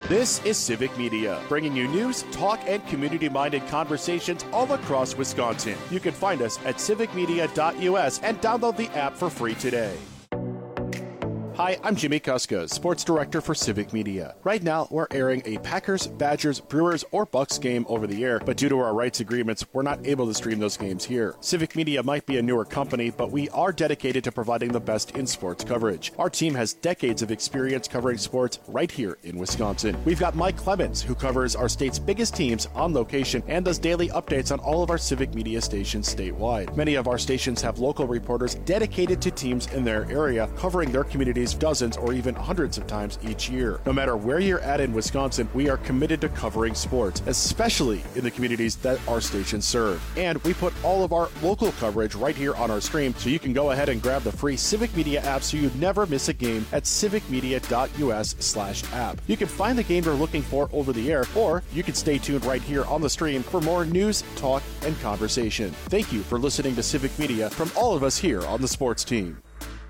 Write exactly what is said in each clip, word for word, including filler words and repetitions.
This is Civic Media, bringing you news, talk, and community-minded conversations all across Wisconsin. You can find us at civic media dot U S and download the app for free today. Hi, I'm Jimmy Kuska, Sports Director for Civic Media. Right now, we're airing a Packers, Badgers, Brewers, or Bucks game over the air, but due to our rights agreements, we're not able to stream those games here. Civic Media might be a newer company, but we are dedicated to providing the best in sports coverage. Our team has decades of experience covering sports right here in Wisconsin. We've got Mike Clemens, who covers our state's biggest teams on location and does daily updates on all of our Civic Media stations statewide. Many of our stations have local reporters dedicated to teams in their area, covering their communities dozens or even hundreds of times each year. No matter where you're at in Wisconsin, we are committed to covering sports, especially in the communities that our stations serve. And we put all of our local coverage right here on our stream, so you can go ahead and grab the free Civic Media app so you never miss a game at civic media dot U S slash app. You can find the game you're looking for over the air, or you can stay tuned right here on the stream for more news, talk, and conversation. Thank you for listening to Civic Media from all of us here on the sports team.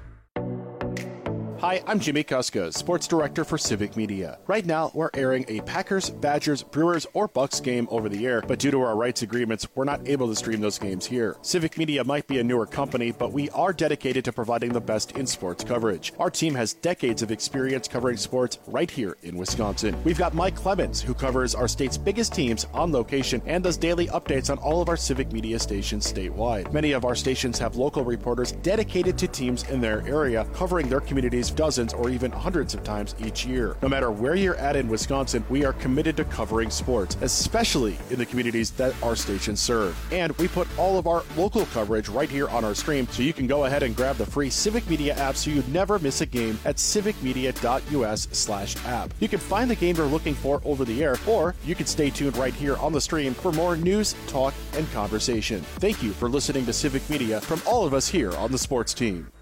Hi, I'm Jimmy Kuska, Sports Director for Civic Media. Right now, we're airing a Packers, Badgers, Brewers, or Bucks game over the air, but due to our rights agreements, we're not able to stream those games here. Civic Media might be a newer company, but we are dedicated to providing the best in sports coverage. Our team has decades of experience covering sports right here in Wisconsin. We've got Mike Clemens, who covers our state's biggest teams on location and does daily updates on all of our Civic Media stations statewide. Many of our stations have local reporters dedicated to teams in their area, covering their communities dozens or even hundreds of times each year. No matter where you're at in Wisconsin, we are committed to covering sports, especially in the communities that our stations serve. And we put all of our local coverage right here on our stream, so you can go ahead and grab the free Civic Media app so you never miss a game at civic media dot U S slash app. You can find the game you're looking for over the air, or you can stay tuned right here on the stream for more news, talk, and conversation. Thank you for listening to Civic Media from all of us here on the sports team.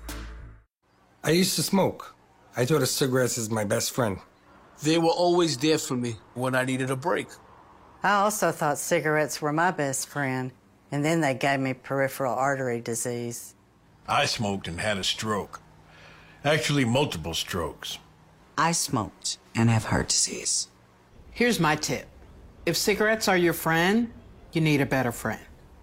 I used to smoke. I thought of cigarettes as my best friend. They were always there for me when I needed a break. I also thought cigarettes were my best friend, and then they gave me peripheral artery disease. I smoked and had a stroke. Actually, multiple strokes. I smoked and have heart disease. Here's my tip. If cigarettes are your friend, you need a better friend.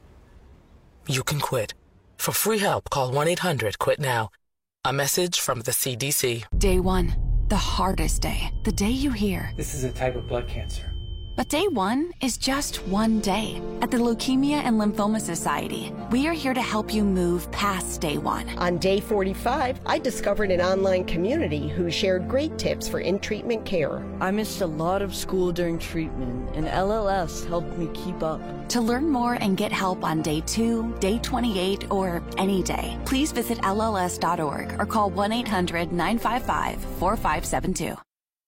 You can quit. For free help, call one eight hundred quit now. A message from the C D C. Day one, the hardest day. The day you hear, this is a type of blood cancer. But day one is just one day. At the Leukemia and Lymphoma Society, we are here to help you move past day one. On day forty-five, I discovered an online community who shared great tips for in-treatment care. I missed a lot of school during treatment, and L L S helped me keep up. To learn more and get help on day two, day twenty-eight, or any day, please visit L L S dot org or call one eight hundred nine five five four five seven two.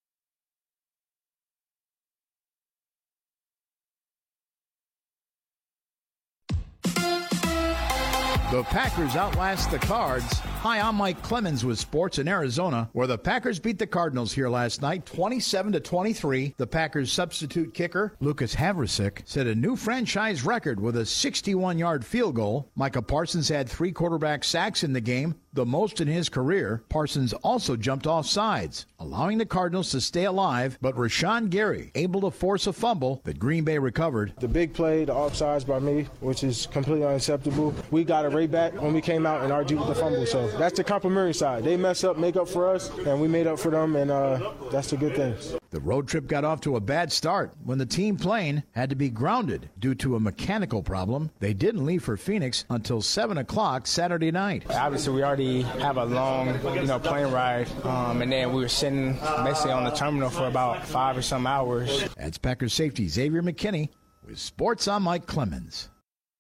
The Packers outlast the Cards. Hi, I'm Mike Clemens with Sports in Arizona, where the Packers beat the Cardinals here last night, twenty-seven to twenty-three. The Packers' substitute kicker, Lucas Havrisik, set a new franchise record with a sixty-one-yard field goal. Micah Parsons had three quarterback sacks in the game, the most in his career. Parsons also jumped off sides, allowing the Cardinals to stay alive, but Rashawn Gary able to force a fumble that Green Bay recovered. The big play, the offsides by me, which is completely unacceptable. We got it right back when we came out and argued with the fumble, so that's the complimentary side. They mess up, make up for us, and we made up for them, and uh, that's the good things. The road trip got off to a bad start when the team plane had to be grounded due to a mechanical problem. They didn't leave for Phoenix until seven o'clock Saturday night. Obviously, we already have a long, you know, plane ride, um, and then we were sitting basically on the terminal for about five or some hours. That's Packers safety Xavier McKinney with Sports. I'm Mike Clemens.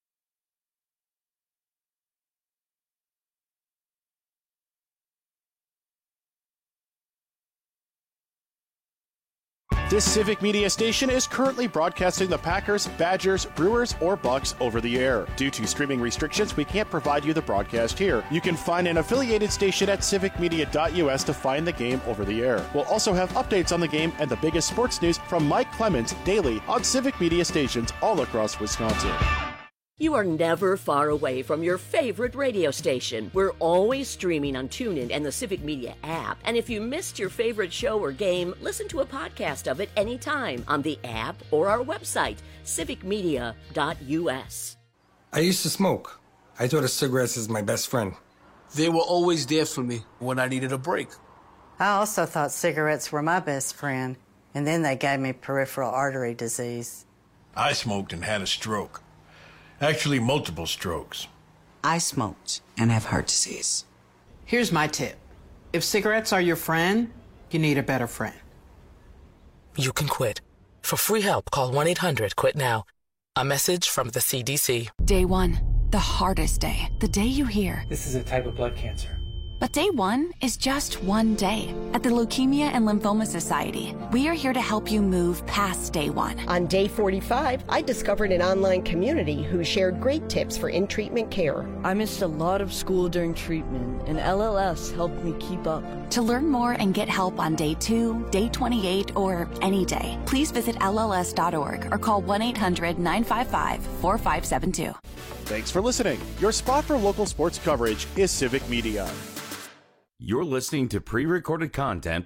This Civic Media station is currently broadcasting the Packers, Badgers, Brewers, or Bucks over the air. Due to streaming restrictions, we can't provide you the broadcast here. You can find an affiliated station at civic media dot U S to find the game over the air. We'll also have updates on the game and the biggest sports news from Mike Clemens daily on Civic Media stations all across Wisconsin. You are never far away from your favorite radio station. We're always streaming on TuneIn and the Civic Media app. And if you missed your favorite show or game, listen to a podcast of it anytime on the app or our website, civic media dot u s. I used to smoke. I thought of cigarettes as my best friend. They were always there for me when I needed a break. I also thought cigarettes were my best friend, and then they gave me peripheral artery disease. I smoked and had a stroke. Actually, multiple strokes. I smoked and have heart disease. Here's my tip. If cigarettes are your friend, you need a better friend. You can quit. For free help, call one eight hundred quit now. A message from the C D C. Day one, the hardest day. The day you hear, this is a type of blood cancer. But day one is just one day. At the Leukemia and Lymphoma Society, we are here to help you move past day one. On day forty-five, I discovered an online community who shared great tips for in-treatment care. I missed a lot of school during treatment, and L L S helped me keep up. To learn more and get help on day two, day twenty-eight, or any day, please visit L L S dot org or call one eight hundred nine five five four five seven two. Thanks for listening. Your spot for local sports coverage is Civic Media. You're listening to pre-recorded content.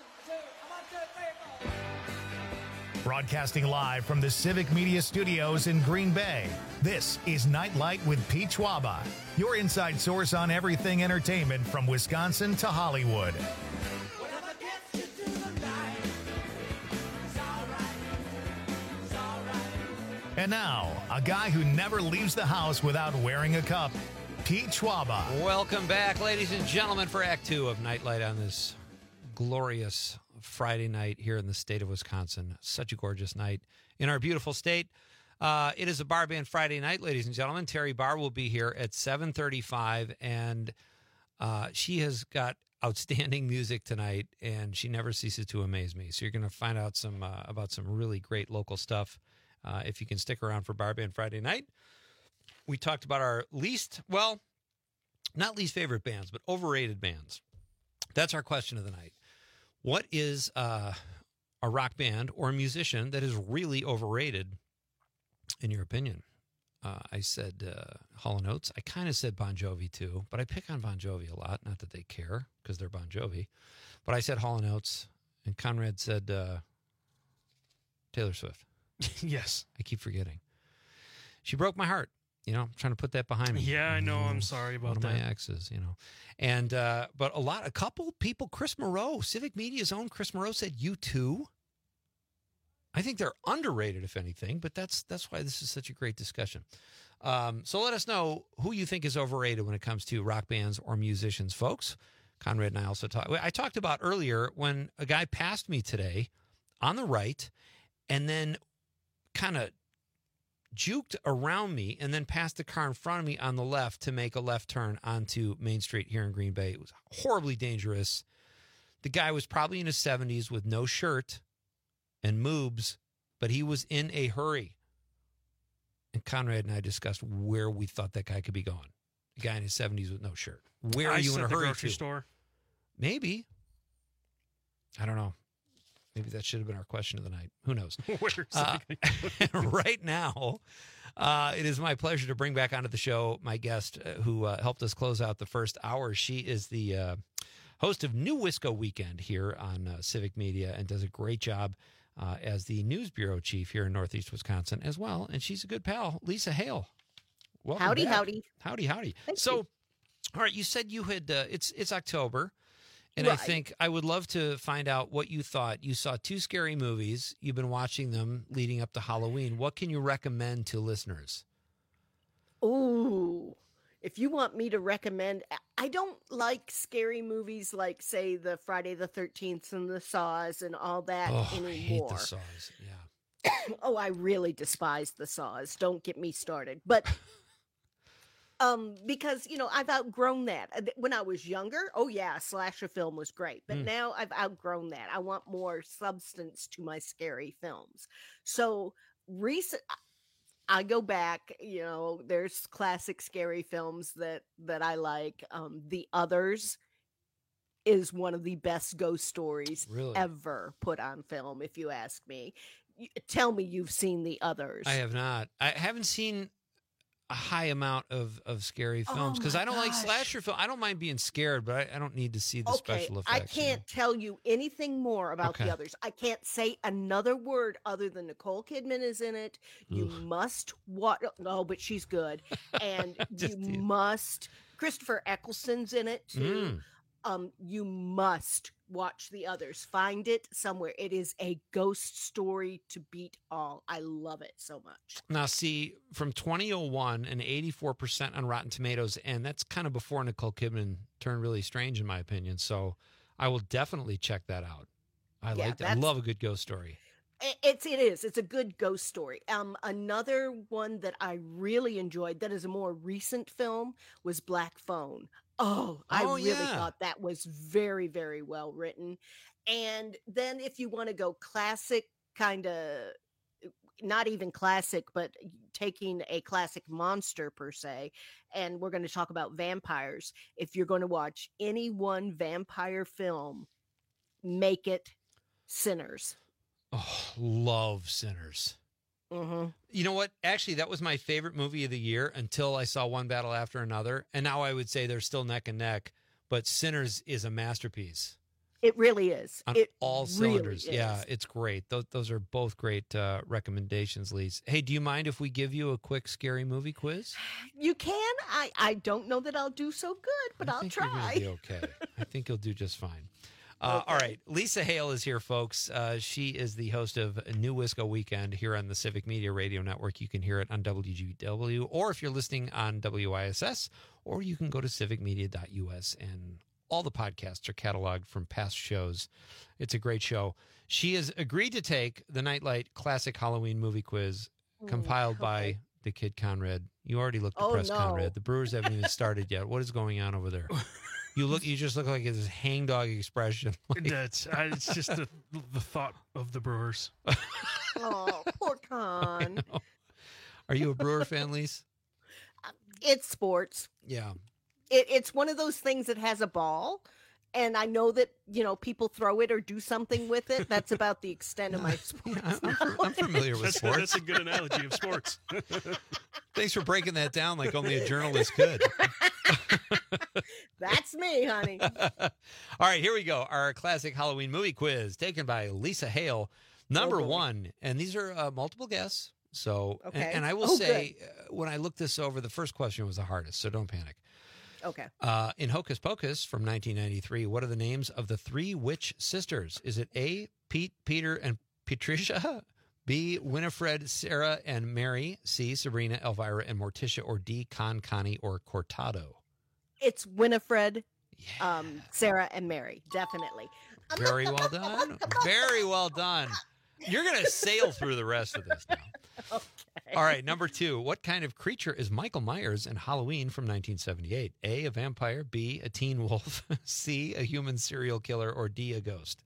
Broadcasting live from the Civic Media Studios in Green Bay, this is Nightlight with Pete Schwaba, your inside source on everything entertainment from Wisconsin to Hollywood. And now, a guy who never leaves the house without wearing a cup, Pete Schwaba. Welcome back, ladies and gentlemen, for Act Two of Nightlight on this glorious Friday night here in the state of Wisconsin. Such a gorgeous night in our beautiful state. Uh, it is a Bar Band Friday night, ladies and gentlemen. Terry Barr will be here at seven thirty-five, and uh, she has got outstanding music tonight, and she never ceases to amaze me. So you're going to find out some uh, about some really great local stuff uh, if you can stick around for Bar Band Friday night. We talked about our least, well, not least favorite bands, but overrated bands. That's our question of the night. What is uh, a rock band or a musician that is really overrated, in your opinion? Uh, I said uh, Hall and Oates. I kind of said Bon Jovi, too, but I pick on Bon Jovi a lot. Not that they care, because they're Bon Jovi. But I said Hall and Oates, and Conrad said uh, Taylor Swift. Yes. I keep forgetting. She broke my heart. You know, I'm trying to put that behind me. Yeah, I know. I'm sorry about One of that. my exes, you know. And, uh, but a lot, a couple people, Chris Moreau, Civic Media's own Chris Moreau said U two. I think they're underrated, if anything, but that's that's why this is such a great discussion. Um, so let us know who you think is overrated when it comes to rock bands or musicians, folks. Conrad and I also talked. I talked about earlier when a guy passed me today on the right and then kind of juked around me and then passed the car in front of me on the left to make a left turn onto Main Street here in Green Bay. It was horribly dangerous. The guy was probably in his seventies with no shirt and moobs, but he was in a hurry. And Conrad and I discussed where we thought that guy could be going. A guy in his seventies with no shirt. Where I are you said in a the hurry grocery to? store. Maybe. I don't know. Maybe that should have been our question of the night. Who knows? uh, right now, uh, it is my pleasure to bring back onto the show my guest uh, who uh, helped us close out the first hour. She is the uh, host of New Wisco Weekend here on uh, Civic Media and does a great job uh, as the news bureau chief here in Northeast Wisconsin as well. And she's a good pal, Lisa Hale. Welcome Howdy, back. howdy. Howdy, howdy. Thank so, you. all right, you said you had, uh, it's, it's October. And Right. I think I would love to find out what you thought. You saw two scary movies. You've been watching them leading up to Halloween. What can you recommend to listeners? Ooh, if you want me to recommend, I don't like scary movies like, say, the Friday the thirteenth and the Saws and all that Oh, anymore. I hate the Saws. Yeah. Oh, I really despise the Saws. Don't get me started. But um, because, you know, I've outgrown that. Uh, When I was younger, oh yeah, slasher film was great. But Mm. now I've outgrown that. I want more substance to my scary films. So recent I go back, you know, there's classic scary films that that I like. Um, The Others is one of the best ghost stories Really? ever put on film, if you ask me. You, tell me you've seen The Others. I have not. I haven't seen. a high amount of, of scary films because Oh my I don't like gosh. slasher film. I don't mind being scared, but I, I don't need to see the Okay, special I effects. you know? can't tell you anything more about Okay. the others. I can't say another word other than Nicole Kidman is in it. You Ugh. must watch. No, but she's good, and you Just teasing. must. Christopher Eccleston's in it too. Mm. Um, you must watch the others. Find it somewhere. It is a ghost story to beat all. I love it so much. Now, see, from twenty oh one, an eighty-four percent on Rotten Tomatoes, and that's kind of before Nicole Kidman turned really strange, in my opinion. So I will definitely check that out. I Yeah, like that. I that's- love a good ghost story. I- It's it is. It's a good ghost story. Um, another one that I really enjoyed that is a more recent film was Black Phone. Oh, I Oh, really yeah. thought that was very, very well written. And then if you want to go classic, kind of not even classic, but taking a classic monster per se, and we're going to talk about vampires. If you're going to watch any one vampire film, make it Sinners. Oh, love Sinners. Mm-hmm. You know what? Actually, that was my favorite movie of the year until I saw One Battle After Another. And now I would say they're still neck and neck, but Sinners is a masterpiece. It really is. On it all really cylinders. Yeah, is. it's great. Those, those are both great uh, recommendations, Lise. Hey, do you mind if we give you a quick scary movie quiz? You can. I, I don't know that I'll do so good, but I I'll think you're gonna try. be okay. I think you'll do just fine. Uh, All right. Lisa Hale is here, folks. Uh, she is the host of New Wisco Weekend here on the Civic Media Radio Network. You can hear it on W G W, or if you're listening on W I S S, or you can go to civic media dot U S, and all the podcasts are cataloged from past shows. It's a great show. She has agreed to take the Nightlight Classic Halloween Movie Quiz compiled by the Kid Conrad. You already looked Oh, depressed, no. Conrad. The Brewers haven't even started yet. What is going on over there? You look. You just look like this hangdog expression. Like- That's I, it's just the the thought of the Brewers. Oh, poor Con. Are you a Brewer fan, Lise? It's sports. Yeah. It, it's one of those things that has a ball, and I know that you know people throw it or do something with it. That's about the extent of my sports. I'm, I'm familiar with That's, sports. that's a good analogy of sports. Thanks for breaking that down like only a journalist could. That's me, honey. All right, here we go. Our classic Halloween movie quiz taken by Lisa Hale. Number Oh, boy. one, and these are uh, multiple guesses. So, and- Okay. and, I will Oh, say, uh, when I looked this over, the first question was the hardest, so don't panic. Okay. Uh, in Hocus Pocus from nineteen ninety-three, what are the names of the three witch sisters? Is it A, Pete, Peter, and Patricia? B, Winifred, Sarah, and Mary? C, Sabrina, Elvira, and Morticia? Or D, Con, Connie, or Cortado? It's Winifred, um, Sarah, and Mary. Definitely. Very well done. Very well done. You're going to sail through the rest of this now. Okay. All right, number two. What kind of creature is Michael Myers in Halloween from nineteen seventy-eight? A, a vampire. B, a teen wolf. C, a human serial killer. Or D, a ghost?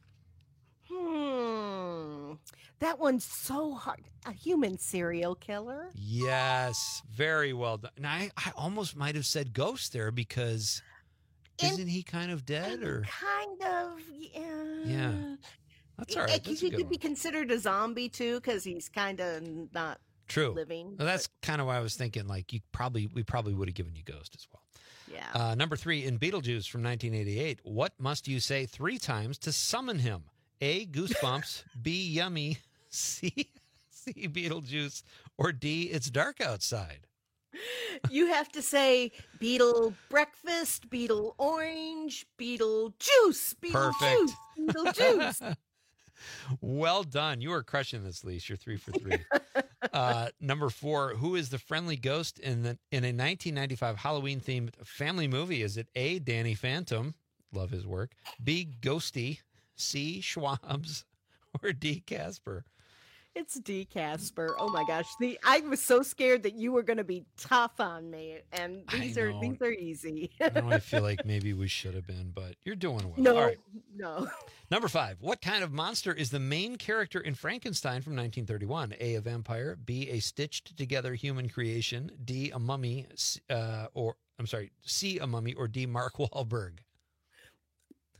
Hmm. That one's so hard. A human serial killer? Yes, very well done. Now, I, I almost might have said ghost there because In- isn't he kind of dead? Or Kind of. Yeah. Yeah. That's all right. It- That's he a good could one. be considered a zombie too, because he's kind of not True. living. Well, that's kind of why I was thinking. Like you probably, we probably would have given you Ghost as well. Yeah. Uh, number three, in Beetlejuice from nineteen eighty-eight, what must you say three times to summon him? A, goosebumps. B, yummy. C, C, Beetlejuice. Or D, it's dark outside. You have to say beetle breakfast, beetle orange, beetle juice, beetle Perfect. juice, beetle juice. Well done. You are crushing this, Lise. You're three for three. uh, number four, who is the friendly ghost in the in a nineteen ninety-five Halloween themed family movie? Is it A, Danny Phantom? Love his work. B, Ghosty. C, Schwabs. Or D, Casper? It's D. Casper. Oh my gosh. The I was so scared that you were going to be tough on me, and these I are know. these are easy. I know I feel like maybe we should have been, but you're doing well. no, All right. no. Number five, what kind of monster is the main character in Frankenstein from nineteen thirty-one? A, a vampire. B, a stitched together human creation. D, a mummy. C- Uh, or I'm sorry, C, a mummy. Or D, Mark Wahlberg.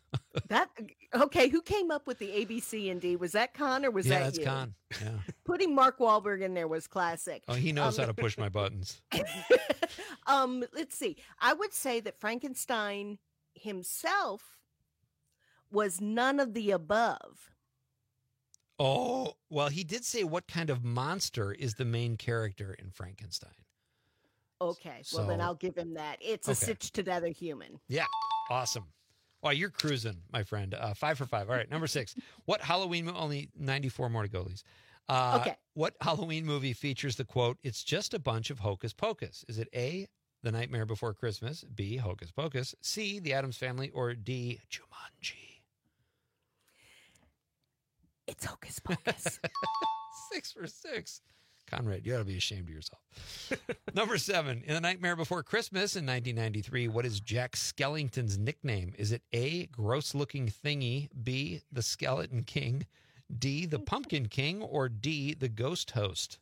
That okay? Who came up with the A, B, C, and D? Was that Con or was yeah, that that's you? Con. Yeah. Putting Mark Wahlberg in there was classic. Oh, he knows Um, how to push my buttons. um, let's see. I would say that Frankenstein himself was none of the above. Oh, well, he did say what kind of monster is the main character in Frankenstein. Okay, well then So- I'll give him that. It's a Okay. stitched together human. Yeah, awesome. Well, you're cruising, my friend. Uh, five for five. All right, number six. What Halloween mo- only ninety-four more to go, Lise. Uh, Okay. What Halloween movie features the quote, "It's just a bunch of hocus pocus"? Is it A, The Nightmare Before Christmas, B, Hocus Pocus, C, The Addams Family, or D, Jumanji? It's Hocus Pocus. Six for six. Conrad, you ought to be ashamed of yourself. Number seven. In The Nightmare Before Christmas in nineteen ninety-three, what is Jack Skellington's nickname? Is it A, Gross-Looking Thingy, B, the Skeleton King, D, the Pumpkin King, or D, the Ghost Host?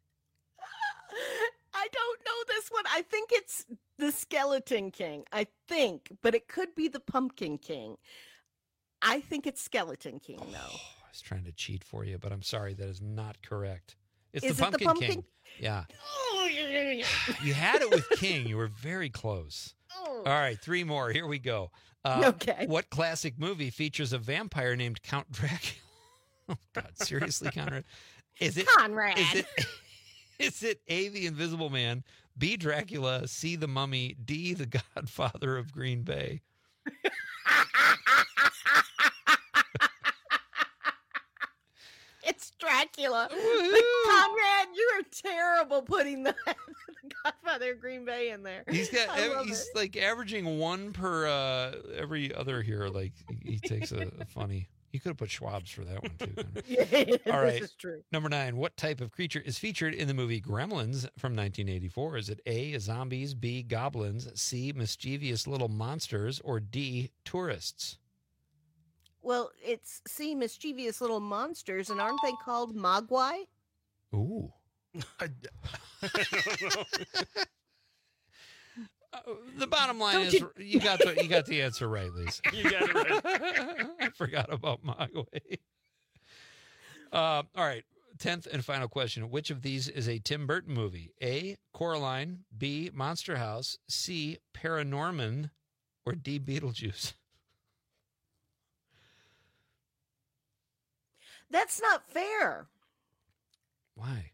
I don't know this one. I think it's the Skeleton King. I think, but it could be the Pumpkin King. I think it's Skeleton King, though. I was trying to cheat for you, but I'm sorry, that is not correct. It's Is the it Pumpkin, the Pumpkin- King. Yeah. You had it with King. You were very close. All right, three more. Here we go. Uh, Okay. What classic movie features a vampire named Count Dracula? Oh, God, seriously, Conrad? Is it Conrad. Is it, is it A, The Invisible Man, B, Dracula, C, The Mummy, D, The Godfather of Green Bay? It's Dracula. But Conrad, you are terrible putting the, the Godfather of Green Bay in there. He's got I love he's it. like averaging one per uh, every other here. Like he takes a, a funny. You could have put Schwab's for that one too. Conrad. Yeah, All right. this is true. Number nine. What type of creature is featured in the movie Gremlins from nineteen eighty-four? Is it A, zombies, B, goblins, C, mischievous little monsters, or D, tourists? Well, it's see mischievous little monsters, and aren't they called Mogwai? Ooh. I, I don't know. Uh, the bottom line Don't is you- you... got the you got the answer right, Lisa. You got it right. I forgot about Mogwai. Uh, all right. Tenth and final question. Which of these is a Tim Burton movie? A, Coraline, B, Monster House, C, Paranorman, or D, Beetlejuice? That's not fair. Why?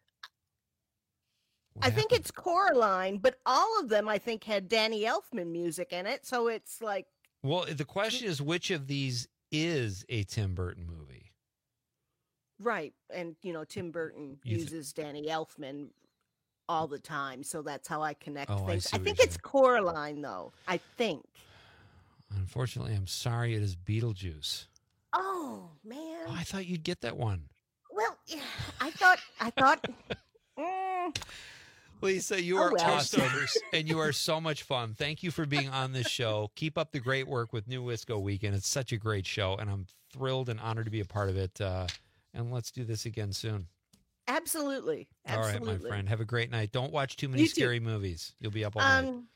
I think it's Coraline, but all of them I think had Danny Elfman music in it, so it's like Well, the question is which of these is a Tim Burton movie? right. And you know, Tim Burton You th- uses Danny Elfman all the time, so that's how I connect Oh, I things. see I, what think you're it's Coraline, though. I think. Unfortunately, I'm sorry, it is Beetlejuice. Oh man. Oh, I thought you'd get that one. Well, yeah, I thought. I thought. mm, Lisa, you Oh, are well. awesome, and you are so much fun. Thank you for being on this show. Keep up the great work with New Wisco Weekend. It's such a great show, and I'm thrilled and honored to be a part of it. Uh, and let's do this again soon. absolutely. Absolutely. All right, my friend. Have a great night. Don't watch too many You too. scary movies. You'll be up all night. Um.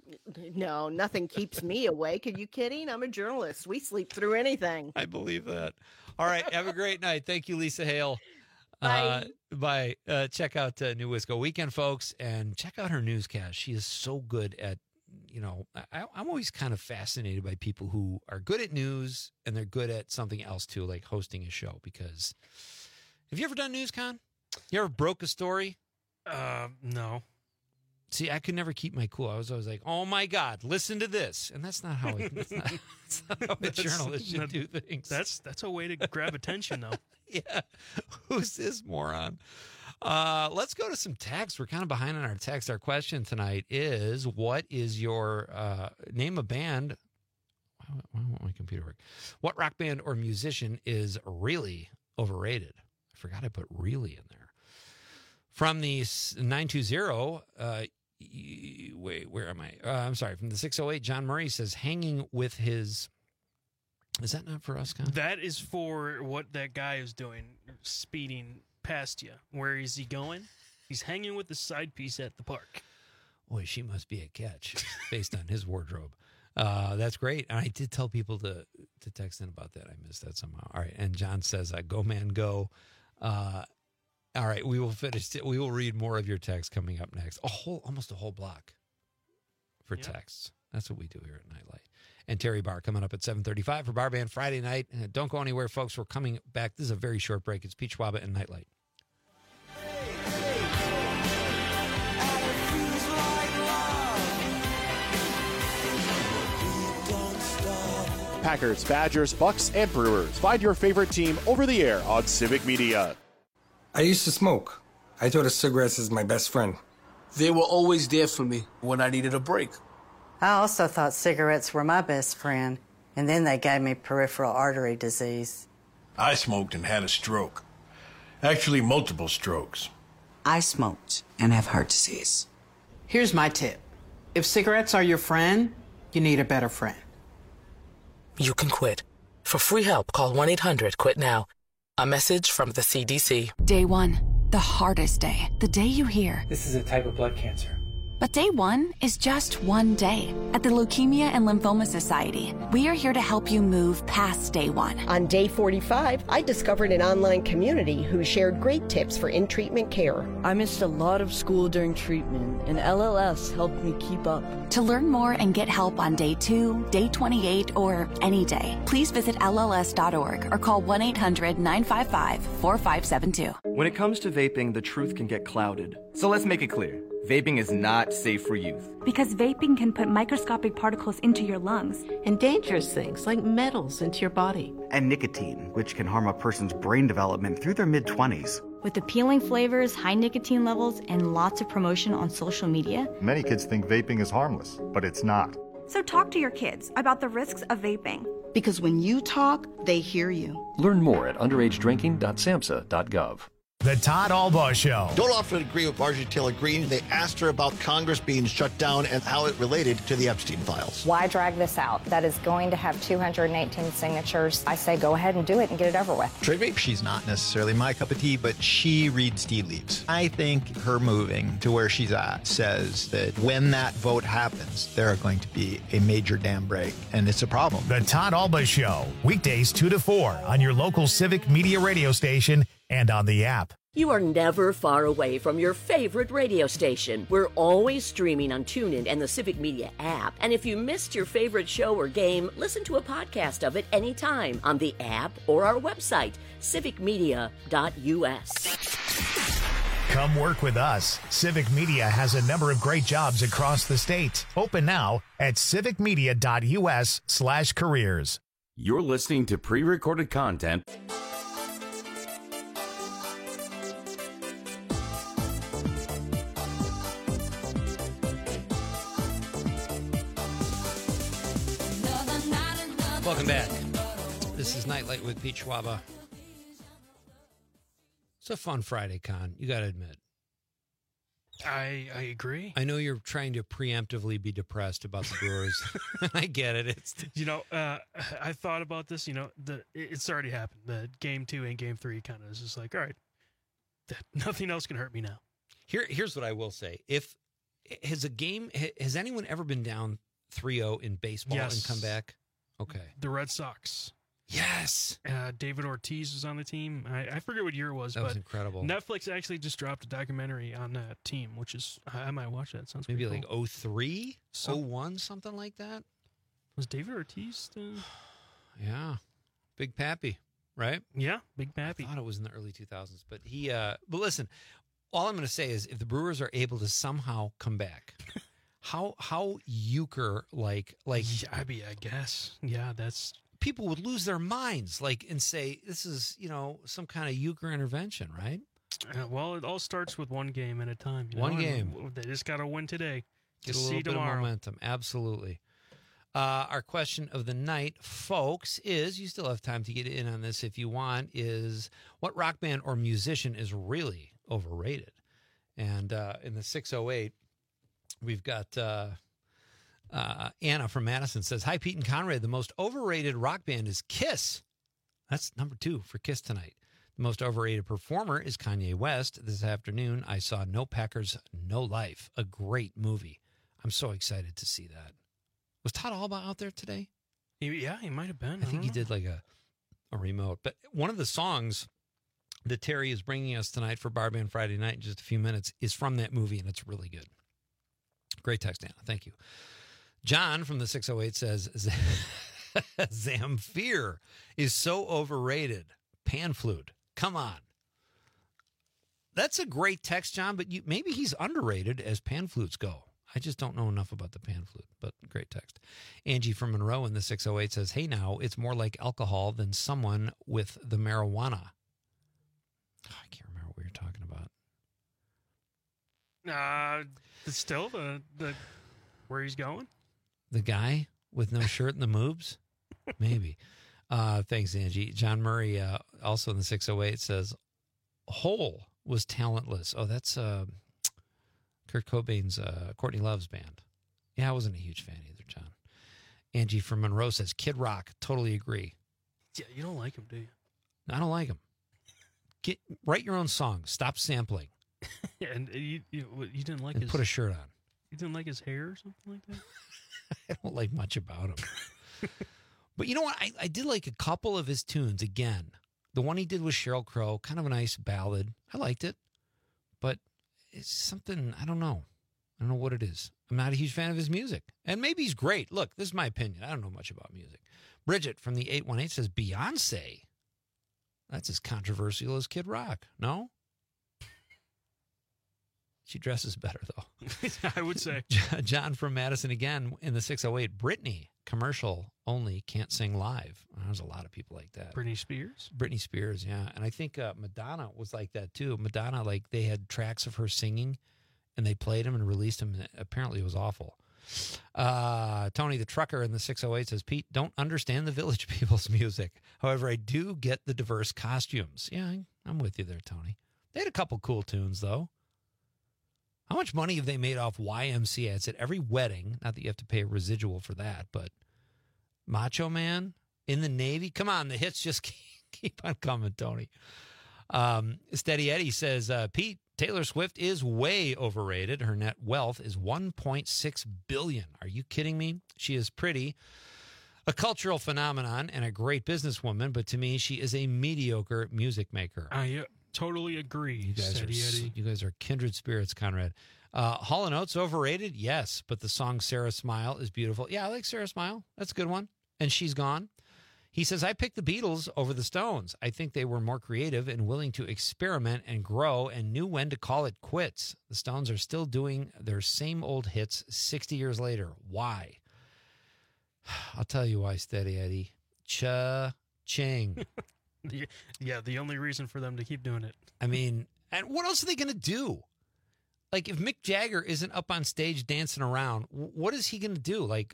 No, nothing keeps me awake. Are you kidding? I'm a journalist. We sleep through anything. I believe that. All right. Have a great night. Thank you, Lisa Hale. Bye. Uh, bye. Uh, check out uh, New Wisco Weekend, folks, and check out her newscast. She is so good at, you know, I, I'm always kind of fascinated by people who are good at news and they're good at something else too, like hosting a show. Because have you ever done NewsCon? You ever broke a story? Uh, no. See, I could never keep my cool. I was always like, "Oh my God, listen to this," and that's not how it, that's not, that's not how a That's journalist should not- do things. That's that's a way to grab attention, though. Yeah, who's this moron? Uh, let's go to some text. We're kind of behind on our text. Our question tonight is, what is your uh, name a band? Why, why won't my computer work? What rock band or musician is really overrated? I forgot I put really in there. From the nine two zero, uh, y- wait, where am I? Uh, I'm sorry. From the six oh eight, John Murray says, hanging with his... Is that not for us, Con? That is for what that guy is doing, speeding past you. Where is he going? He's hanging with the side piece at the park. Boy, she must be a catch based on his wardrobe. Uh, that's great. And I did tell people to to text in about that. I missed that somehow. All right. And John says, uh, go, man, go. Uh, all right. We will finish. T- we will read more of your text coming up next. A whole, almost a whole block for Yep. texts. That's what we do here at Nightlight. And Terry Barr coming up at seven thirty-five for Bar Band Friday night. Uh, don't go anywhere, folks. We're coming back. This is a very short break. It's Pete Schwaba and Nightlight. Packers, Badgers, Bucks, and Brewers. Find your favorite team over the air on Civic Media. I used to smoke. I thought of cigarettes as my best friend. They were always there for me when I needed a break. I also thought cigarettes were my best friend, and then they gave me peripheral artery disease. I smoked and had a stroke. Actually, multiple strokes. I smoked and have heart disease. Here's my tip. If cigarettes are your friend, you need a better friend. You can quit. For free help, call one eight hundred quit now. A message from the C D C. Day one, the hardest day. The day you hear. This is a type of blood cancer. But day one is just one day. At the Leukemia and Lymphoma Society, we are here to help you move past day one. On day forty-five, I discovered an online community who shared great tips for in-treatment care. I missed a lot of school during treatment, and L L S helped me keep up. To learn more and get help on day two, day twenty-eight, or any day, please visit L L S dot org or call one eight hundred nine five five four five seven two. When it comes to vaping, the truth can get clouded. So let's make it clear. Vaping is not safe for youth. Because vaping can put microscopic particles into your lungs. And dangerous things like metals into your body. And nicotine, which can harm a person's brain development through their mid-twenties. With appealing flavors, high nicotine levels, and lots of promotion on social media. Many kids think vaping is harmless, but it's not. So talk to your kids about the risks of vaping. Because when you talk, they hear you. Learn more at underage drinking dot samhsa dot gov. The Todd Albaugh Show. Don't often agree with Marjorie Taylor Greene. They asked her about Congress being shut down and how it related to the Epstein files. Why drag this out? That is going to have two hundred eighteen signatures. I say go ahead and do it and get it over with. Trigby? She's not necessarily my cup of tea, but she reads tea leaves. I think her moving to where she's at says that when that vote happens, there are going to be a major dam break, and it's a problem. The Todd Albaugh Show, weekdays two to four on your local Civic Media radio station and on the app. You are never far away from your favorite radio station. We're always streaming on TuneIn and the Civic Media app. And if you missed your favorite show or game, listen to a podcast of it anytime on the app or our website, civic media dot u s. Come work with us. Civic Media has a number of great jobs across the state. Open now at civic media dot u s slash careers. You're listening to pre-recorded content. Welcome back. This is Nightlight with Pete Schwaba. It's a fun Friday, Con. You got to admit. I I agree. I know you're trying to preemptively be depressed about the Brewers. I get it. It's you know, uh, I thought about this. You know, the it's already happened. The game two and game three kind of is just like, all right, that, nothing else can hurt me now. Here, here's what I will say: if has a game, has anyone ever been down three oh in baseball Yes. and come back? Okay, The Red Sox. Yes. Uh, David Ortiz was on the team. I, I forget what year it was, That but was incredible. Netflix actually just dropped a documentary on that team, which is I, I might watch that. Sounds maybe pretty like cool. oh three, So- oh one, something like that. Was David Ortiz still? Yeah, Big Pappy, right? Yeah, Big Pappy. I thought it was in the early two thousands, but he. Uh, but listen, all I'm going to say is, if the Brewers are able to somehow come back, how how euchre like like Yeah, I mean, I guess. Yeah, that's people would lose their minds, like, and say this is you know some kind of euchre intervention, right? Uh, well, it all starts with one game at a time. you One know, and game. They just got to win today. Get To a see little bit tomorrow. of momentum. Absolutely. Uh, our question of the night, folks, is, you still have time to get in on this if you want, is what rock band or musician is really overrated? And uh, in the six oh eight, we've got uh, uh, Anna from Madison says, hi, Pete and Conrad. The most overrated rock band is Kiss. That's number two for Kiss tonight. The most overrated performer is Kanye West. This afternoon, I saw No Packers, No Life, a great movie. I'm so excited to see that. Was Todd Alba out there today? He, yeah, he might have been. I, I think he know. did like a, a remote. But one of the songs that Terry is bringing us tonight for Bar Band Friday night in just a few minutes is from that movie, and it's really good. Great text, Anna. Thank you. John from the six oh eight says, Zamfir is so overrated. Pan flute. Come on. That's a great text, John, but you, maybe he's underrated as pan flutes go. I just don't know enough about the pan flute, but great text. Angie from Monroe in the six oh eight says, hey, now, it's more like alcohol than someone with the marijuana. Oh, I can't remember what you're talking about. Uh, still the, the where he's going? The guy with no shirt and the moobs? Maybe. Uh, thanks, Angie. John Murray, uh, also in the six oh eight, says, Hole was talentless. Oh, that's uh, Kurt Cobain's uh, Courtney Love's band. Yeah, I wasn't a huge fan either, John. Angie from Monroe says, Kid Rock, totally agree. Yeah, you don't like him, do you? I don't like him. Get Write your own song. Stop sampling. Yeah, and you, you, you didn't like and his... put a shirt on. You didn't like his hair or something like that? I don't like much about him. But you know what? I, I did like a couple of his tunes. Again, the one he did with Sheryl Crow, kind of a nice ballad. I liked it. But it's something, I don't know. I don't know what it is. I'm not a huge fan of his music. And maybe he's great. Look, this is my opinion. I don't know much about music. Bridget from the eight one eight says, Beyonce. That's as controversial as Kid Rock. No? She dresses better, though. I would say. John from Madison again in the six oh eight. Britney, commercial only, can't sing live. There's a lot of people like that. Britney Spears? Britney Spears, yeah. And I think uh, Madonna was like that, too. Madonna, like, they had tracks of her singing, and they played them and released them. And apparently, it was awful. Uh, Tony the trucker in the six oh eight says, Pete, don't understand the Village People's music. However, I do get the diverse costumes. Yeah, I'm with you there, Tony. They had a couple cool tunes, though. How much money have they made off Y M C A? It's at every wedding. Not that you have to pay a residual for that, but Macho Man in the Navy. Come on, the hits just keep on coming, Tony. Um, Steady Eddie says, uh, Pete, Taylor Swift is way overrated. Her net wealth is one point six billion dollars. Are you kidding me? She is pretty, a cultural phenomenon, and a great businesswoman, but to me, she is a mediocre music maker. I uh, totally agree, you guys Steady are, Eddie. You guys are kindred spirits, Conrad. Uh, Hall and Oates overrated? Yes, but the song Sarah Smile is beautiful. Yeah, I like Sarah Smile. That's a good one. And She's Gone. He says, I picked the Beatles over the Stones. I think they were more creative and willing to experiment and grow and knew when to call it quits. The Stones are still doing their same old hits sixty years later. Why? I'll tell you why, Steady Eddie. Cha-ching. Yeah, the only reason for them to keep doing it. I mean, and what else are they going to do? Like, if Mick Jagger isn't up on stage dancing around, what is he going to do? Like,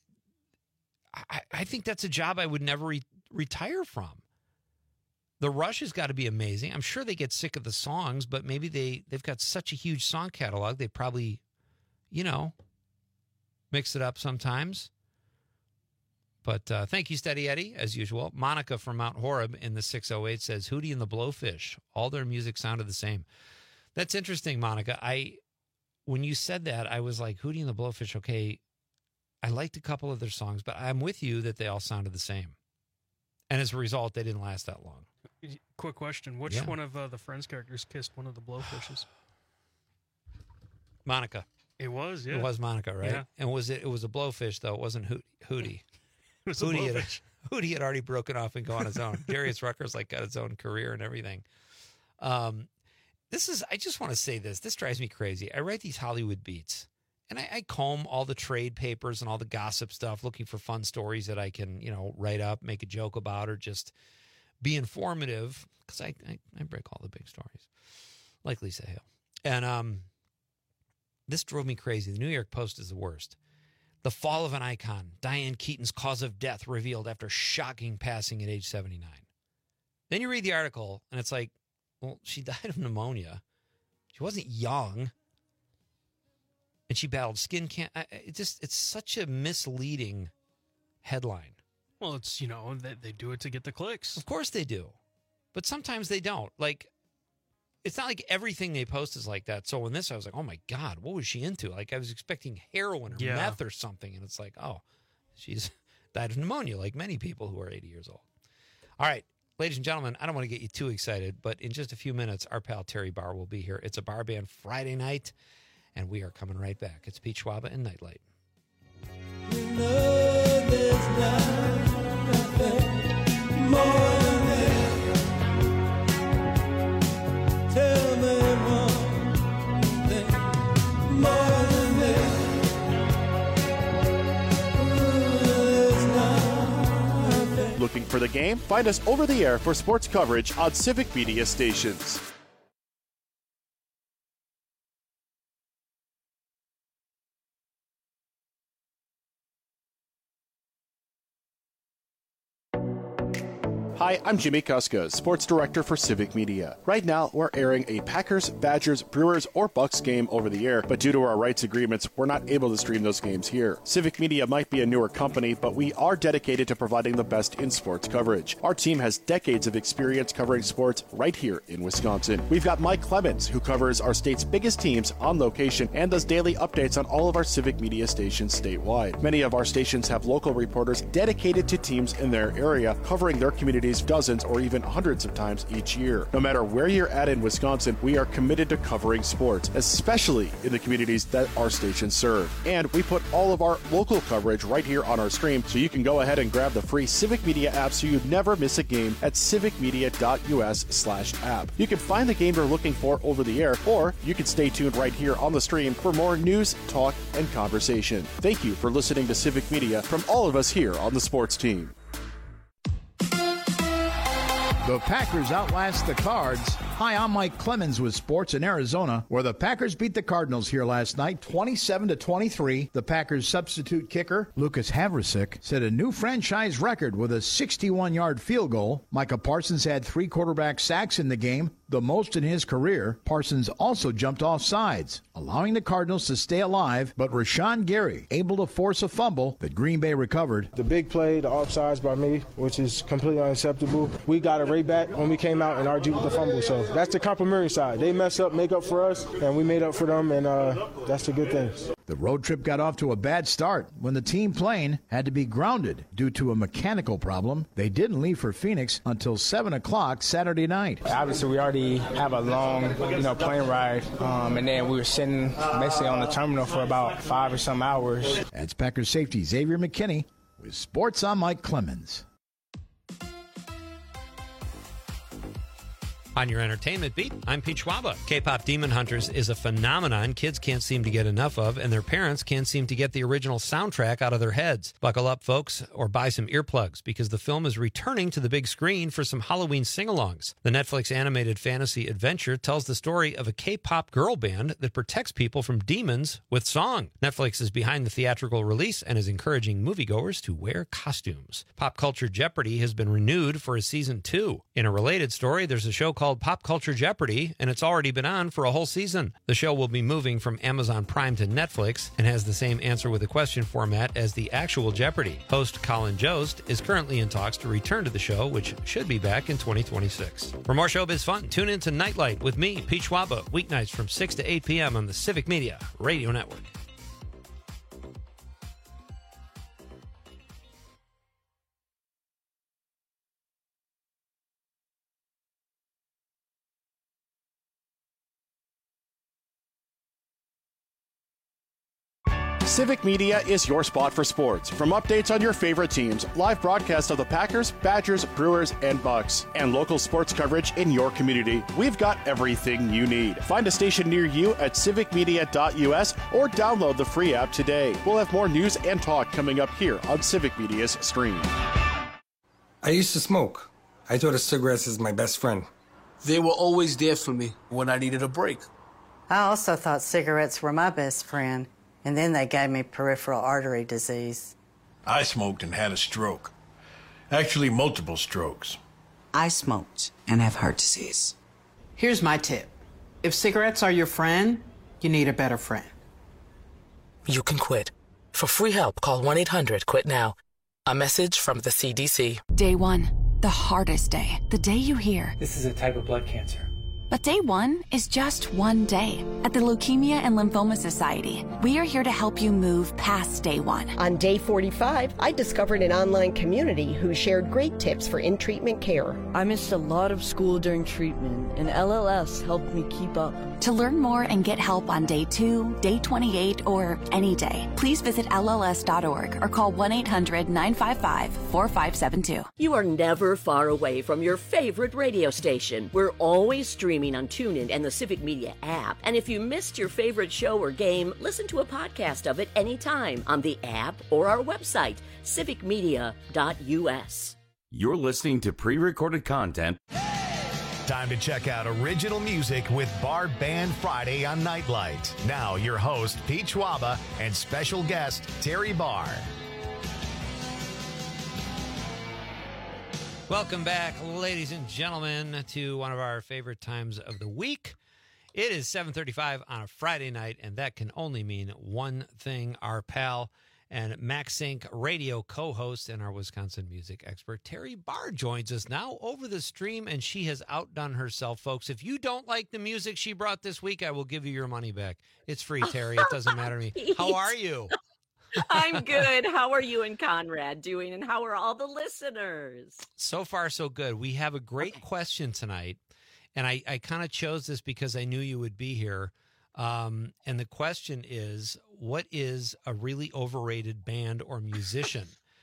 I, I think that's a job I would never re- retire from. The Rush has got to be amazing. I'm sure they get sick of the songs, but maybe they, they've got such a huge song catalog, they probably, you know, mix it up sometimes. But uh, thank you, Steady Eddie, as usual. Monica from Mount Horeb in the six oh eight says, Hootie and the Blowfish. All their music sounded the same. That's interesting, Monica. I, when you said that, I was like, Hootie and the Blowfish, okay, I liked a couple of their songs, but I'm with you that they all sounded the same. And as a result, they didn't last that long. Quick question. Which Yeah. one of uh, the Friends characters kissed one of the Blowfishes? Monica. It was, yeah. It was Monica, right? Yeah. And was it? It was a Blowfish, though. It wasn't Hoot, Hootie. It was a Hootie, had, Blowfish. Hootie had already broken off and gone on his own. Darius Rucker's like got his own career and everything. Um, this is. I just want to say this. This drives me crazy. I write these Hollywood beats, and I, I comb all the trade papers and all the gossip stuff, looking for fun stories that I can, you know, write up, make a joke about, or just be informative. Because I, I I break all the big stories, like Lisa Hale, and um. This drove me crazy. The New York Post is the worst. The fall of an icon. Diane Keaton's cause of death revealed after shocking passing at age seventy-nine. Then you read the article, and it's like, well, she died of pneumonia. She wasn't young. And she battled skin cancer. It just, it's such a misleading headline. Well, it's, you know, they, they do it to get the clicks. Of course they do. But sometimes they don't. Like, it's not like everything they post is like that. So in this, I was like, oh, my God, what was she into? Like, I was expecting heroin or Yeah. meth or something. And it's like, oh, She's died of pneumonia, like many people who are eighty years old. All right, ladies and gentlemen, I don't want to get you too excited, but in just a few minutes, our pal Terry Barr will be here. It's a Bar Band Friday night, and we are coming right back. It's Pete Schwaba and Nightlight. You know there's nothing more than that. Tell me one thing more than that. Looking for the game? Find us over the air for sports coverage on Civic Media stations. Hi, I'm Jimmy Kuska, Sports Director for Civic Media. Right now, we're airing a Packers, Badgers, Brewers, or Bucks game over the air, but due to our rights agreements, we're not able to stream those games here. Civic Media might be a newer company, but we are dedicated to providing the best in sports coverage. Our team has decades of experience covering sports right here in Wisconsin. We've got Mike Clemens, who covers our state's biggest teams on location and does daily updates on all of our Civic Media stations statewide. Many of our stations have local reporters dedicated to teams in their area, covering their communities dozens or even hundreds of times each year. No matter where you're at in Wisconsin, we are committed to covering sports, especially in the communities that our stations serve. And we put all of our local coverage right here on our stream, so you can go ahead and grab the free Civic Media app so you never miss a game at civicmedia.us slash app. You can find the game you're looking for over the air, or you can stay tuned right here on the stream for more news, talk, and conversation. Thank you for listening to Civic Media from all of us here on the sports team. The Packers outlast the Cards. Hi, I'm Mike Clemens with Sports in Arizona, where the Packers beat the Cardinals here last night, twenty-seven to twenty-three. The Packers' substitute kicker, Lucas Havrisik, set a new franchise record with a sixty-one-yard field goal. Micah Parsons had three quarterback sacks in the game, the most in his career. Parsons also jumped off sides, allowing the Cardinals to stay alive, but Rashawn Gary able to force a fumble that Green Bay recovered. The big play, the offsides by me, which is completely unacceptable. We got it right back when we came out and R G with the fumble, so that's the complimentary side. They mess up, make up for us, and we made up for them, and uh, that's the good thing. The road trip got off to a bad start when the team plane had to be grounded due to a mechanical problem. They didn't leave for Phoenix until seven o'clock Saturday night. Obviously, we already have a long, you know, plane ride, um, and then we were sitting basically on the terminal for about five or some hours. That's Packers safety Xavier McKinney with Sports on Mike Clemens. On your entertainment beat, I'm Pete Schwaba. K-pop Demon Hunters is a phenomenon kids can't seem to get enough of, and their parents can't seem to get the original soundtrack out of their heads. Buckle up, folks, or buy some earplugs, because the film is returning to the big screen for some Halloween sing-alongs. The Netflix animated fantasy adventure tells the story of a K-pop girl band that protects people from demons with song. Netflix is behind the theatrical release and is encouraging moviegoers to wear costumes. Pop Culture Jeopardy has been renewed for a season two. In a related story, there's a show called Pop Culture Jeopardy, and it's already been on for a whole season. The show will be moving from Amazon Prime to Netflix and has the same answer with a question format as the actual Jeopardy. Host Colin Jost is currently in talks to return to the show, which should be back in twenty twenty-six. For more showbiz fun, tune in to Nightlight with me, Pete Schwaba, weeknights from six to eight p.m. on the Civic Media Radio Network. Civic Media is your spot for sports. From updates on your favorite teams, live broadcasts of the Packers, Badgers, Brewers, and Bucks, and local sports coverage in your community, we've got everything you need. Find a station near you at civic media dot u s or download the free app today. We'll have more news and talk coming up here on Civic Media's stream. I used to smoke. I thought of cigarettes as my best friend. They were always there for me when I needed a break. I also thought cigarettes were my best friend. And then they gave me peripheral artery disease. I smoked and had a stroke. Actually, multiple strokes. I smoked and have heart disease. Here's my tip. If cigarettes are your friend, you need a better friend. You can quit. For free help, call one eight hundred quit now. A message from the C D C. Day one, the hardest day. The day you hear, this is a type of blood cancer. But day one is just one day. At the Leukemia and Lymphoma Society, we are here to help you move past day one. On day forty-five, I discovered an online community who shared great tips for in-treatment care. I missed a lot of school during treatment, and L L S helped me keep up. To learn more and get help on day two, day twenty-eight, or any day, please visit L L S dot org or call one eight hundred nine five five four five seven two. You are never far away from your favorite radio station. We're always streaming on TuneIn and the Civic Media app. And if you missed your favorite show or game, listen to a podcast of it anytime on the app or our website, civic media dot u s. You're listening to pre-recorded content. Time to check out original music with Bar Band Friday on Nightlight. Now, your host, Pete Schwaba, and special guest, Terry Barr. Welcome back, ladies and gentlemen, to one of our favorite times of the week. It is seven thirty-five on a Friday night, and that can only mean one thing. Our pal and MaxSync radio co-host and our Wisconsin music expert, Terry Barr, joins us now over the stream, and she has outdone herself, folks. If you don't like the music she brought this week, I will give you your money back. It's free, Terry. It doesn't matter to me. How are you? I'm good. How are you and Conrad doing, and how are all the listeners? So far, so good. We have a great okay. question tonight, and I, I kind of chose this because I knew you would be here. Um, and the question is, what is a really overrated band or musician?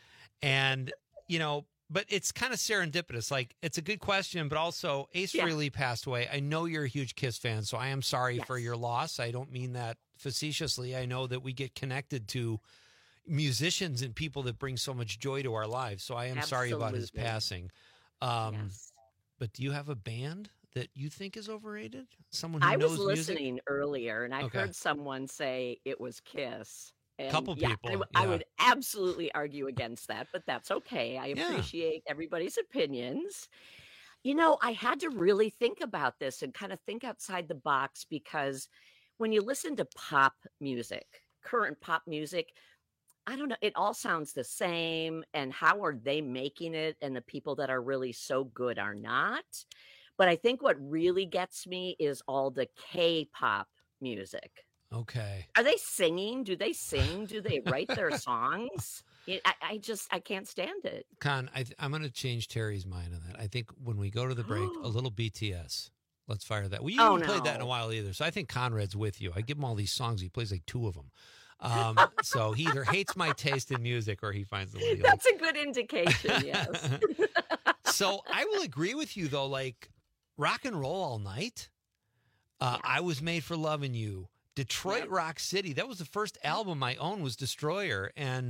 And, you know, but it's kind of serendipitous. Like, it's a good question, but also Ace yeah. Frehley passed away. I know you're a huge Kiss fan, so I am sorry yes. for your loss. I don't mean that facetiously. I know that we get connected to musicians and people that bring so much joy to our lives. So I am Absolutely. sorry about his passing. Um, yes. But do you have a band that you think is overrated? Someone who I knows was listening music? earlier, and I Okay. heard someone say it was Kiss. And Couple yeah, people, I, w- yeah. I would absolutely argue against that, but that's okay. I Yeah. appreciate everybody's opinions. You know, I had to really think about this and kind of think outside the box, because when you listen to pop music, current pop music, I don't know, it all sounds the same. And how are they making it? And the people that are really so good are not. But I think what really gets me is all the K-pop music. Okay. Are they singing? Do they sing? Do they write their songs? Yeah, I, I just, I can't stand it. Con, I th- I'm going to change Terry's mind on that. I think when we go to the break, a little B T S. Let's fire that. Well, you Oh, haven't played that in a no. while either. So I think Conrad's with you. I give him all these songs. He plays like two of them. Um, so he either hates my taste in music or he finds the one he likes. That's a good indication, yes. So I will agree with you, though. Like, Rock and Roll All Night, uh, I Was Made for Loving You, Detroit Yep. Rock City. That was the first album I owned, was Destroyer. And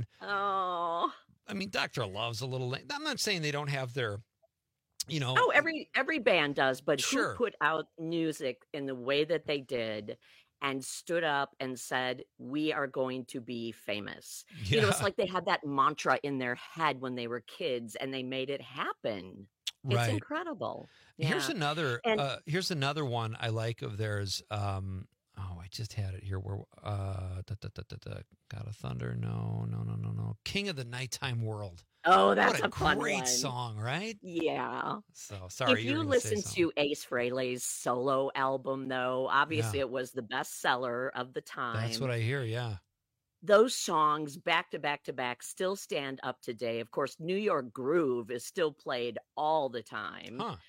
Oh, I mean, Doctor Love's a little. I'm not saying they don't have their, you know. oh, every every band does, but Sure. who put out music in the way that they did and stood up and said, "We are going to be famous"? You know, it's Yeah. like they had that mantra in their head when they were kids, and they made it happen. It's Right. incredible. Here's Yeah. another. And uh, here's another one I like of theirs. Um, oh, I just had it here. Where uh, da, da, da, da, da, God of Thunder? No, no, no, no, no. King of the Nighttime World. oh, that's What a, a fun great one. song, right? Yeah. So sorry. If you you were gonna say listen something. to Ace Frehley's solo album, though, obviously Yeah. it was the bestseller of the time. That's what I hear. Yeah. Those songs back to back to back still stand up today. Of course, New York Groove is still played all the time. Huh.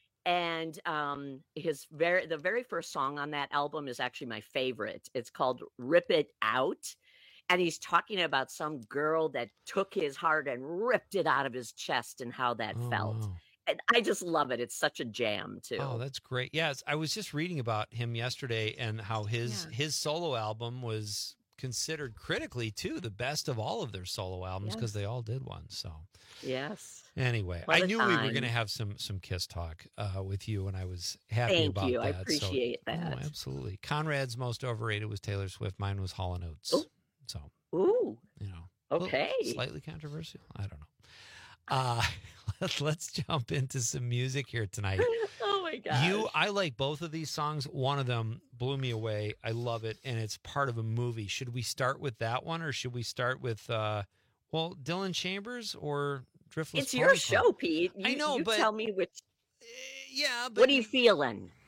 And um his very the very first song on that album is actually my favorite. It's called Rip It Out. And he's talking about some girl that took his heart and ripped it out of his chest and how that Oh, felt. wow. And I just love it. It's such a jam too. Oh, that's great. Yes, I was just reading about him yesterday and how his Yeah. his solo album was considered critically too the best of all of their solo albums because Yes. they all did one. So Yes. anyway, What I a knew we were time. going to have some some Kiss talk uh, with you, and I was happy Thank about you. I that. appreciate so, that. Oh, absolutely. Conrad's most overrated was Taylor Swift. Mine was Hall and Oates. Oh. So Ooh. you know, a little Okay. slightly controversial. I don't know. Uh, let's let's jump into some music here tonight. Oh my gosh. You, I like both of these songs. One of them blew me away. I love it, and it's part of a movie. Should we start with that one, or should we start with, uh, well, Dylan Chambers or Driftless? It's your Pony Club? show, Pete. You, I know, you but tell me which. yeah, but What are you feeling?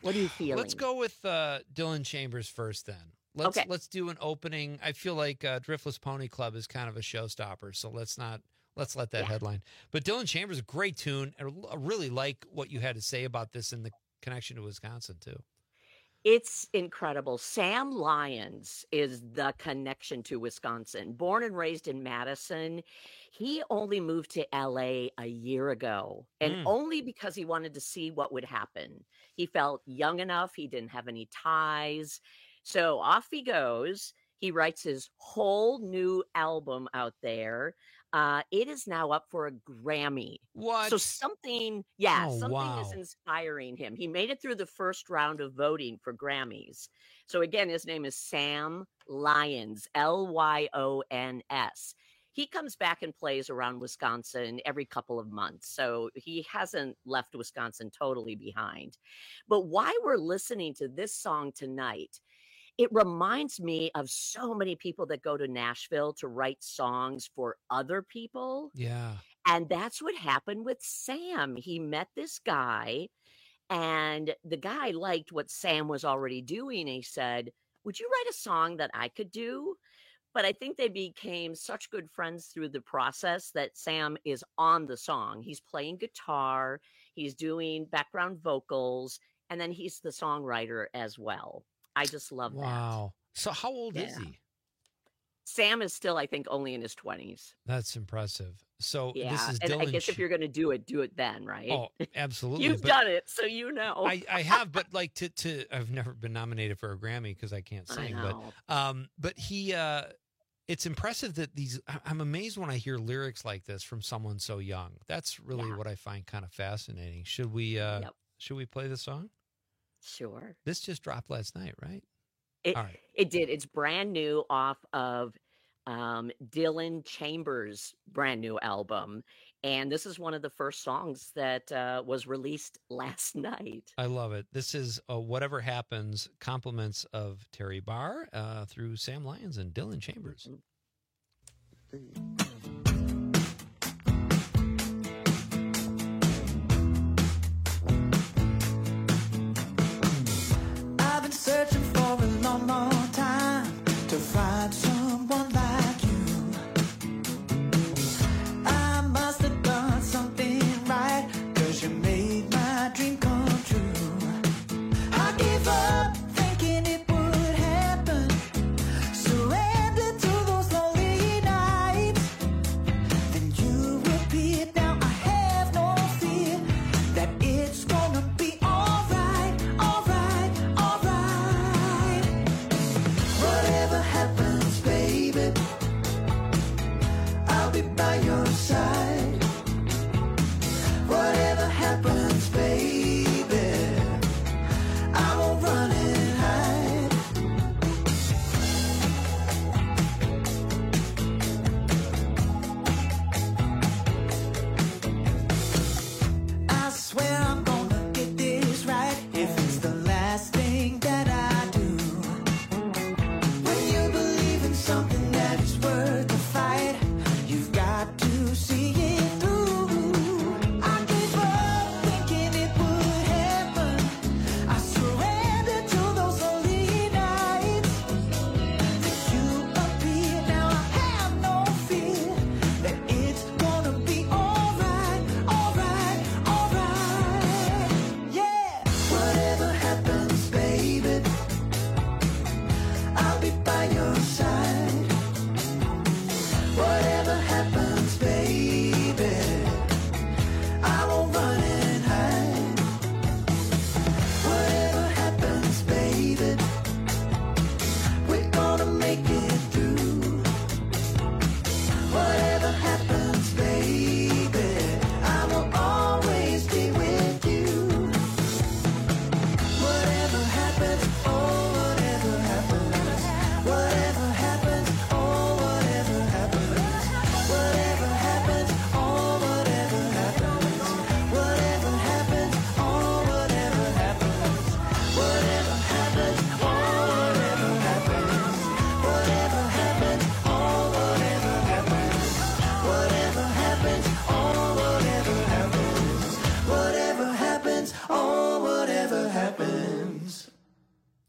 What are you feeling? Let's go with uh, Dylan Chambers first then. Let's, Okay. let's do an opening. I feel like uh, Driftless Pony Club is kind of a showstopper, so let's not let's let that Yeah. headline. But Dylan Chambers, a great tune. I I really like what you had to say about this in the connection to Wisconsin too. It's incredible. Sam Lyons is the connection to Wisconsin. Born and raised in Madison, he only moved to L A a year ago, and Mm. only because he wanted to see what would happen. He felt young enough, he didn't have any ties. So off he goes. He writes his whole new album out there. Uh, it is now up for a Grammy. What? So something, yeah, Oh, something wow. is inspiring him. He made it through the first round of voting for Grammys. So again, his name is Sam Lyons, L Y O N S. He comes back and plays around Wisconsin every couple of months. So he hasn't left Wisconsin totally behind. But why we're listening to this song tonight, it reminds me of so many people that go to Nashville to write songs for other people. Yeah. And that's what happened with Sam. He met this guy, and the guy liked what Sam was already doing. He said, "Would you write a song that I could do?" But I think they became such good friends through the process that Sam is on the song. He's playing guitar, he's doing background vocals, and then he's the songwriter as well. I just love that. Wow. So how old is Yeah. he? Sam is still, I think, only in his twenties. That's impressive. So Yeah, this is and I Dylan. guess if Ch- you're going to do it, do it then, right? oh, absolutely. You've but done it, so you know. I, I have, but like to to I've never been nominated for a Grammy because I can't I sing. know. But um, but he uh, it's impressive that these. I- I'm amazed when I hear lyrics like this from someone so young. That's really what I find kind of fascinating. Should we uh, Yep. should we play the song? Sure. This just dropped last night, right? It, All right. it did. It's brand new off of um, Dylan Chambers' brand new album. And this is one of the first songs that uh, was released last night. I love it. This is uh, Whatever Happens, compliments of Terry Barr uh, through Sam Lyons and Dylan Chambers. I've been searching for a long, long time to find someone like you. I must have done something right, 'cause you made my dream come true. I gave up thinking it would happen, surrendered to those lonely nights.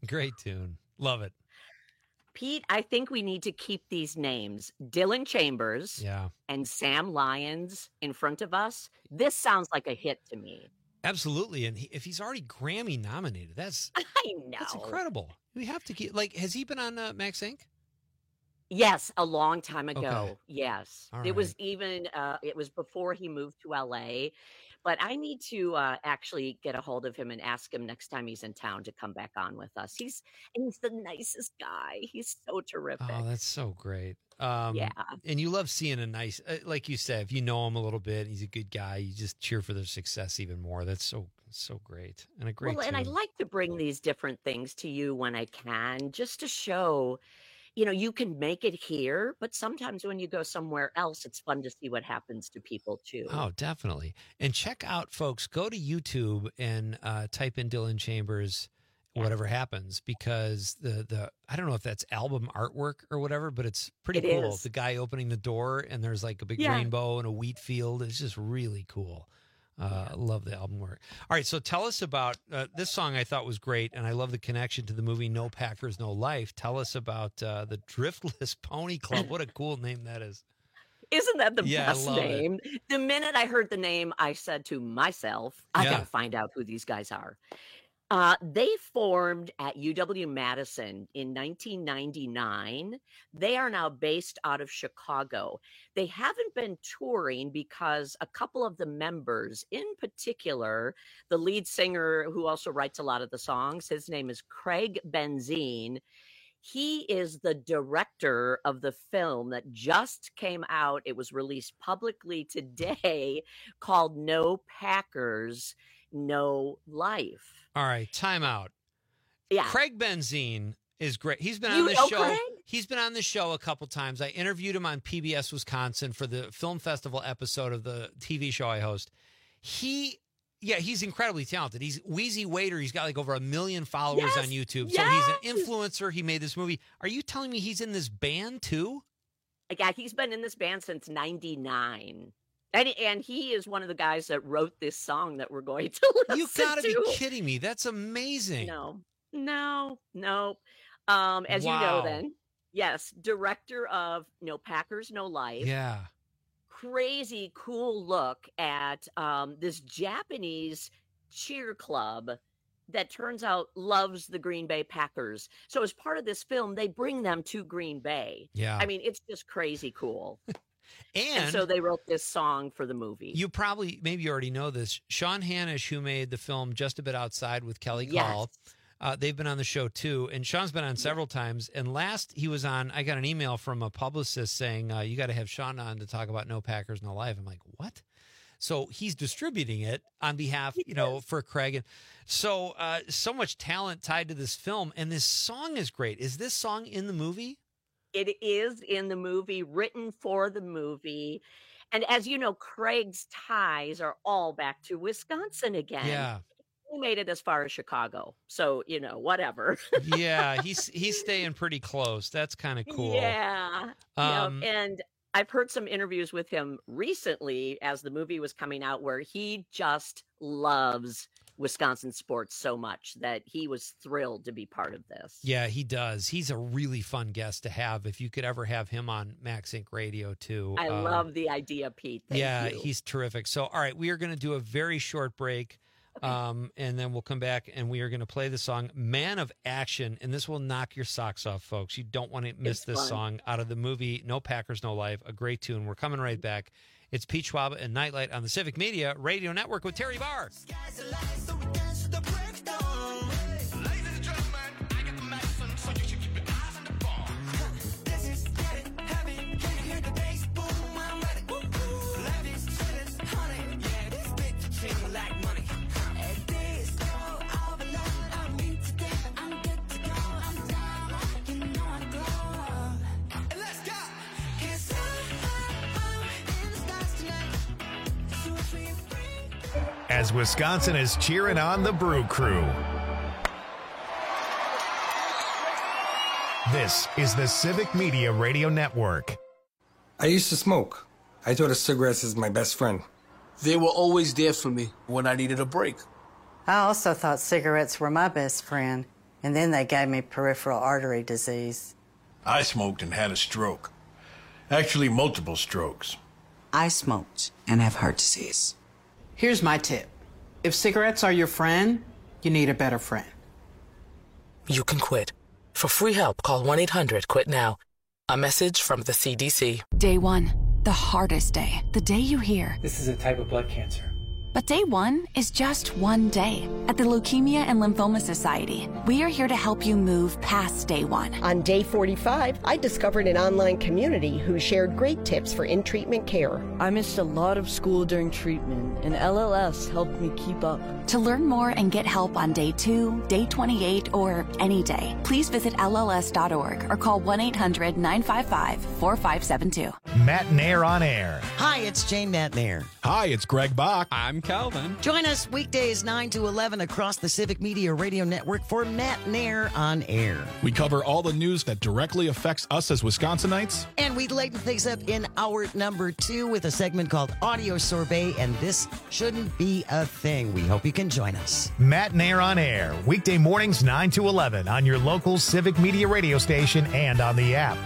Great tune. Love it. Pete, I think we need to keep these names, Dylan Chambers yeah. and Sam Lyons, in front of us. This sounds like a hit to me. Absolutely. And he, if he's already Grammy nominated, that's I know. That's incredible. We have to keep, like, has he been on uh, Max Incorporated? Yes, a long time ago. Okay. Yes. All It was right. even, uh, it was before he moved to L A. But I need to uh, actually get a hold of him and ask him next time he's in town to come back on with us. He's and he's the nicest guy. He's so terrific. Oh, that's so great. Um, Yeah. And you love seeing a nice, uh, like you said, if you know him a little bit, he's a good guy. You just cheer for their success even more. That's so, so great. And a great Well, and I tune. like to bring these different things to you when I can, just to show, you know, you can make it here, but sometimes when you go somewhere else, it's fun to see what happens to people too. Oh, definitely. And check out, folks, go to YouTube and uh, type in Dylan Chambers, whatever happens, because the, the, I don't know if that's album artwork or whatever, but it's pretty It cool. is. The guy opening the door and there's like a big Yeah. rainbow and a wheat field. It's just really cool. Uh, I love the album work. All right, so tell us about uh, this song. I thought was great, and I love the connection to the movie No Packers, No Life. Tell us about uh, the Driftless Pony Club. What a cool name that is. Isn't that the Yeah, I best love it. name? The minute I heard the name, I said to myself, I Yeah. got to find out who these guys are. Uh, they formed at U W Madison in nineteen ninety-nine. They are now based out of Chicago. They haven't been touring because a couple of the members, in particular, the lead singer who also writes a lot of the songs, his name is Craig Benzine. He is the director of the film that just came out. It was released publicly today called No Packers, No Life. All right, time out. Yeah. Craig Benzine is great. He's been You on this know show. Craig? He's been on this show a couple times. I interviewed him on P B S Wisconsin for the film festival episode of the T V show I host. He, yeah, he's incredibly talented. He's Wheezy Waiter. He's got like over a million followers Yes, on YouTube. yes. So he's an influencer. He made this movie. Are you telling me he's in this band too? Yeah, he's been in this band since ninety-nine. And, and he is one of the guys that wrote this song that we're going to listen You gotta be to. kidding me. That's amazing. No, no, no. Um, as you know, Wow. then, yes, director of No Packers, No Life. Yeah. Crazy cool look at um, this Japanese cheer club that turns out loves the Green Bay Packers. So as part of this film, they bring them to Green Bay. Yeah. I mean, it's just crazy cool. And, And so they wrote this song for the movie. You probably, maybe you already know this. Sean Hanish, who made the film Just a Bit Outside with Kelly Yes. Call, uh, they've been on the show too. And Sean's been on several times. And last he was on, I got an email from a publicist saying, uh, you got to have Sean on to talk about No Packers, No Life. I'm like, what? So he's distributing it on behalf, you know, for Craig. And so, uh, so much talent tied to this film. And this song is great. Is this song in the movie? It is in the movie, written for the movie. And as you know, Craig's ties are all back to Wisconsin again. Yeah. He made it as far as Chicago. So, you know, whatever. Yeah. He's, he's staying pretty close. That's kind of cool. Yeah. Um, yeah. And I've heard some interviews with him recently as the movie was coming out where he just loves Wisconsin sports so much that he was thrilled to be part of this. Yeah, he does. He's a really fun guest to have. If you could ever have him on Max Incorporated Radio too. I Uh, love the idea, Pete. Thank yeah, you. he's terrific. So, all right, we are going to do a very short break. Um, and then we'll come back and we are going to play the song Man of Action. And this will knock your socks off, folks. You don't want to miss It's this fun. song out of the movie No Packers, No Life. A great tune. We're coming right back. It's Pete Schwab and Nightlight on the Civic Media Radio Network with Terry Barr. As Wisconsin is cheering on the Brew Crew. This is the Civic Media Radio Network. I used to smoke. I thought of cigarettes as my best friend. They were always there for me when I needed a break. I also thought cigarettes were my best friend. and then they gave me peripheral artery disease. I smoked and had a stroke. Actually, multiple strokes. I smoked and have heart disease. Here's my tip. If cigarettes are your friend, you need a better friend. You can quit. For free help, call one eight hundred quit now. A message from the C D C. Day one, the hardest day. The day you hear, this is a type of blood cancer. but day one is just one day. At the Leukemia and Lymphoma Society, we are here to help you move past day one. On day forty-five, I discovered an online community who shared great tips for in-treatment care. I missed a lot of school during treatment, and L L S helped me keep up. To learn more and get help on day two, day twenty-eight, or any day, please visit L L S dot org or call one eight hundred nine five five four five seven two. Matt Nair on air. Hi, it's Jane Matt Nair. Hi, it's Greg Bach. I'm Calvin. Join us weekdays nine to eleven across the Civic Media Radio Network for Matt Nair on air. We cover all the news that directly affects us as Wisconsinites. And we lighten things up in hour number two with a segment called Audio Sorbet, and this shouldn't be a thing. We hope you can join us. Matt Nair on air, weekday mornings nine to eleven on your local Civic Media radio station and on the app.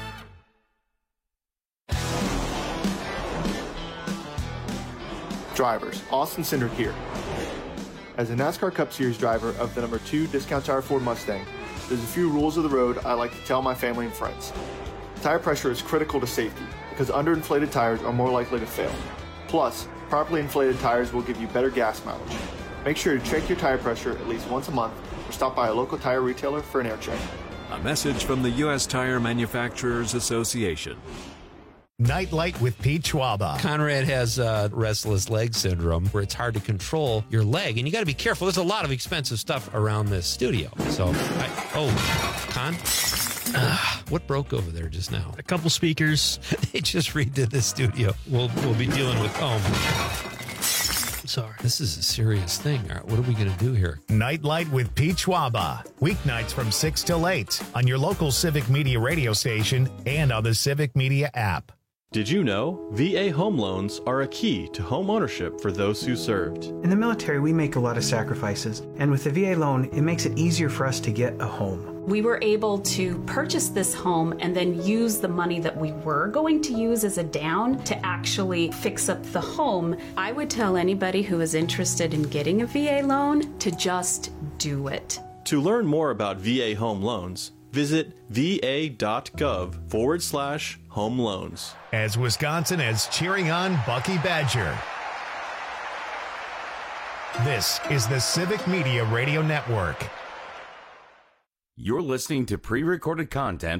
Drivers, Austin Cindric here. As a NASCAR Cup Series driver of the number two Discount Tire Ford Mustang, there's a few rules of the road I like to tell my family and friends. Tire pressure is critical to safety because underinflated tires are more likely to fail. Plus, properly inflated tires will give you better gas mileage. Make sure to check your tire pressure at least once a month or stop by a local tire retailer for an air check. A message from the U S Tire Manufacturers Association. Nightlight with Pete Schwaba. Conrad has uh, restless leg syndrome where it's hard to control your leg, and you got to be careful. There's a lot of expensive stuff around this studio. So, I, oh, Con, uh, what broke over there just now? A couple speakers. They just redid the studio. We'll we'll be dealing with foam. Sorry. This is a serious thing. All right, what are we going to do here? Nightlight with Pete Schwaba. Weeknights from six till eight on your local Civic Media radio station and on the Civic Media app. Did you know V A home loans are a key to home ownership for those who served? In the military, we make a lot of sacrifices, and with the V A loan, it makes it easier for us to get a home. We were able to purchase this home and then use the money that we were going to use as a down to actually fix up the home. I would tell anybody who is interested in getting a V A loan to just do it. To learn more about V A home loans, visit va.gov forward slash home loans. As Wisconsin is cheering on Bucky Badger. This is the Civic Media Radio Network. You're listening to pre-recorded content.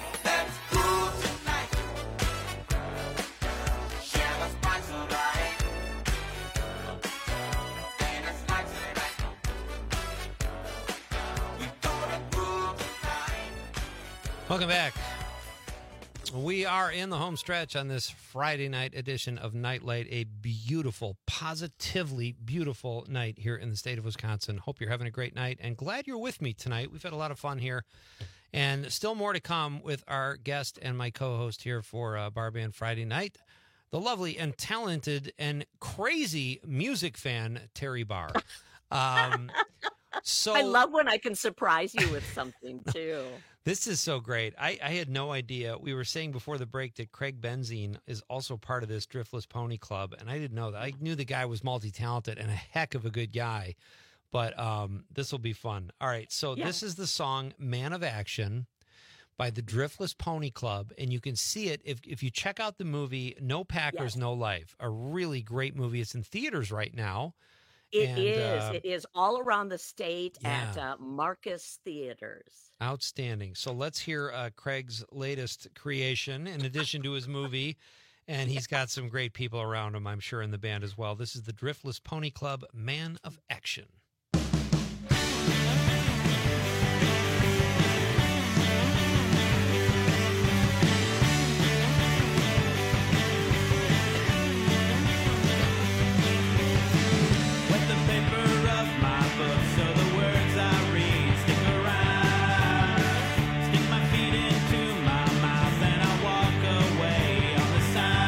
Welcome back. We are in the home stretch on this Friday night edition of Nightlight, a beautiful, positively beautiful night here in the state of Wisconsin. Hope you're having a great night and glad you're with me tonight. We've had a lot of fun here and still more to come with our guest and my co-host here for uh, Bar Band Friday night, the lovely and talented and crazy music fan, Terry Barr. Um, so I love when I can surprise you with something, too. This is so great. I, I had no idea. We were saying before the break that Craig Benzine is also part of this Driftless Pony Club, and I didn't know that. I knew the guy was multi-talented and a heck of a good guy, but um, this will be fun. All right, so yeah. This is the song Man of Action by the Driftless Pony Club, and you can see it if, if you check out the movie No Packers, yes. No Life, a really great movie. It's in theaters right now. It and, is. Uh, it is all around the state yeah. at uh, Marcus Theaters. Outstanding. So let's hear uh, Craig's latest creation in addition to his movie. And he's got some great people around him, I'm sure, in the band as well. This is the Driftless Pony Club, Man of Action.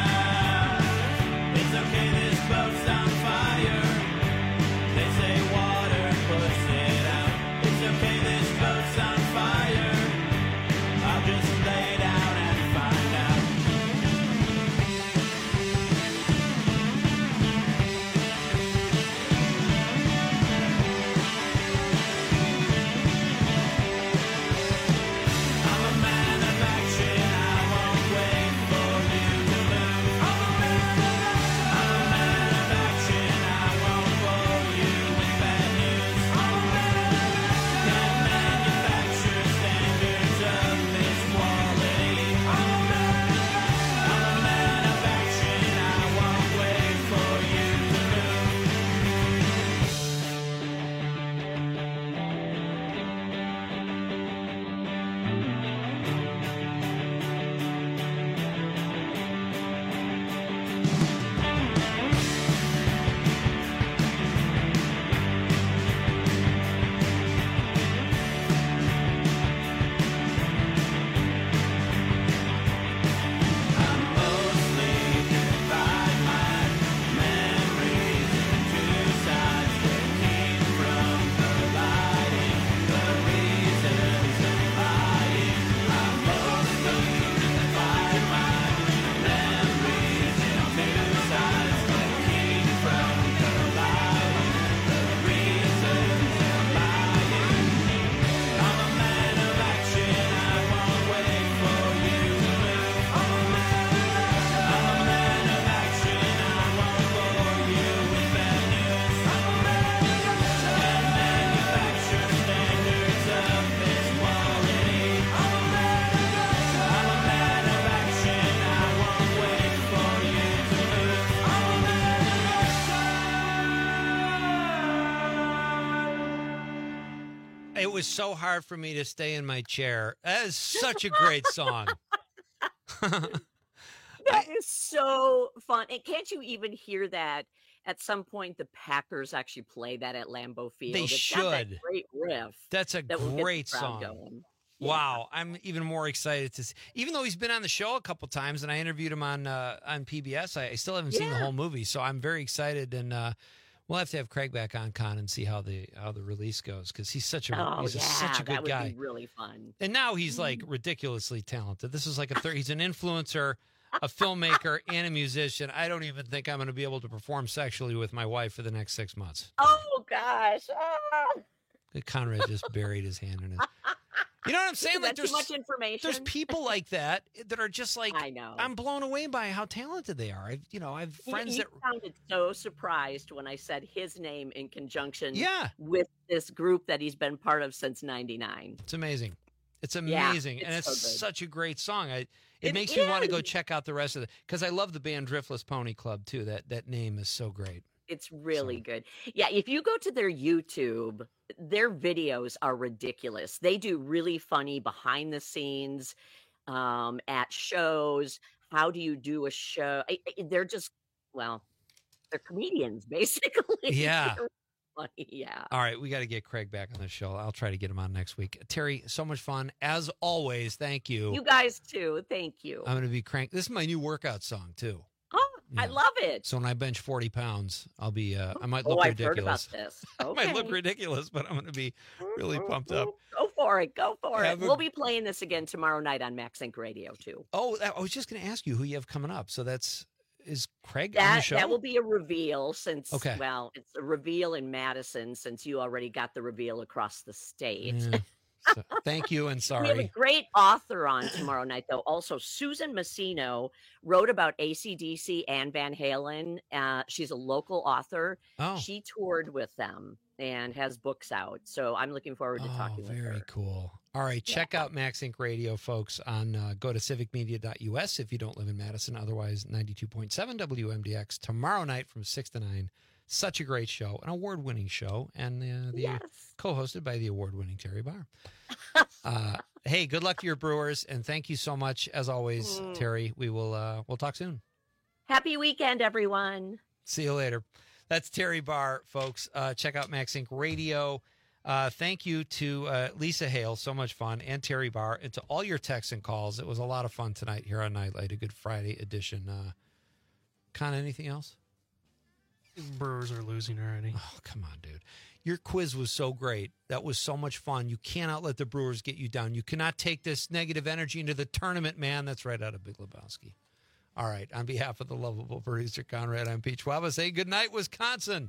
It's okay, this boat's on fire. They say, why? this boat's on fire. I'll just lay down and find out. I'm a man of action, I won't wait for you to move. I'm a man of action, I'm a man of action, I won't bore you with bad news. I'm a man of action, can't manufacture standards of this quality. I'm a man of action, I'm a man of action, I won't wait for you to move. It was so hard for me to stay in my chair. That is such a great song. That is so fun. And can't you even hear that at some point the Packers actually play that at Lambeau Field? They It's got that should. great riff. That's a that will get the great crowd song. going. Wow, I'm even more excited to see. Even though he's been on the show a couple times, and I interviewed him on uh, on P B S, I, I still haven't seen the Yeah. whole movie. So I'm very excited, and uh, we'll have to have Craig back on Con and see how the how the release goes because he's such a Oh, he's a, yeah, such a that good would guy. be really fun. And now he's like ridiculously talented. This is like a third. He's an influencer, a filmmaker, and a musician. I don't even think I'm going to be able to perform sexually with my wife for the next six months. Oh, gosh. Ah. Conrad just buried his hand in it. You know what I'm saying? Is Like that there's too much information. There's people like that that are just like I know. I'm blown away by how talented they are. I've you know I've He- friends he, that sounded so surprised when I said his name in conjunction Yeah. with this group that he's been part of since ninety-nine. it's amazing. It's Yeah, amazing, and it's it's so good. such a great song. I it, It makes me want to go is. check out the rest of it because I love the band Driftless Pony Club too. That that name is so great. It's really good. Yeah, if you go to their YouTube, their videos are ridiculous. They do really funny behind the scenes um, at shows. How do you do a show? I- I- They're just, well, they're comedians, basically. Yeah. They're funny, yeah. All right, we got to get Craig back on the show. I'll try to get him on next week. Terry, so much fun as always. Thank you. You guys too. Thank you. I'm going to be crank. This is my new workout song too. Oh, I love it. So when I bench forty pounds, I'll be, uh, I might look Oh, I've heard ridiculous. about this. I might look Okay. ridiculous, but I'm going to be really pumped up. Go for it. Go for Have it. a- We'll be playing this again tomorrow night on Max Inc Radio too. Oh, I was just going to ask you who you have coming up. So that's, is Craig on the That show? that will be a reveal since Okay. well, it's a reveal in Madison since you already got the reveal across the state. Yeah. So, thank you and We have a sorry. great author on tomorrow night, though. Also, Susan Massino wrote about A C D C and Van Halen. Uh, she's a local author. Oh. She toured with them and has books out. So I'm looking forward to Oh, talking with her. very cool. All right, check out Max Inc Radio, folks, on uh, go to civic media dot U S if you don't live in Madison. Otherwise, ninety-two point seven W M D X tomorrow night from six to nine. Such a great show, an award-winning show, and uh, the Yes. co-hosted by the award-winning Terry Barr. uh, hey, good luck to your Brewers, and thank you so much, as always, Mm. Terry. We will uh, we'll talk soon. Happy weekend, everyone. See you later. That's Terry Barr, folks. Uh, check out Max Inc Radio. Uh, thank you to uh, Lisa Hale, so much fun, and Terry Barr, and to all your texts and calls. It was a lot of fun tonight here on Nightlight, a Good Friday edition. Uh, Con, anything else? Brewers are losing already. Oh, come on, dude. your quiz was so great. That was so much fun. You cannot let the Brewers get you down. You cannot take this negative energy into the tournament, man. That's right out of Big Lebowski. All right. On behalf of the lovable producer, Conrad, I'm Pete Schwab. Say good night, Wisconsin.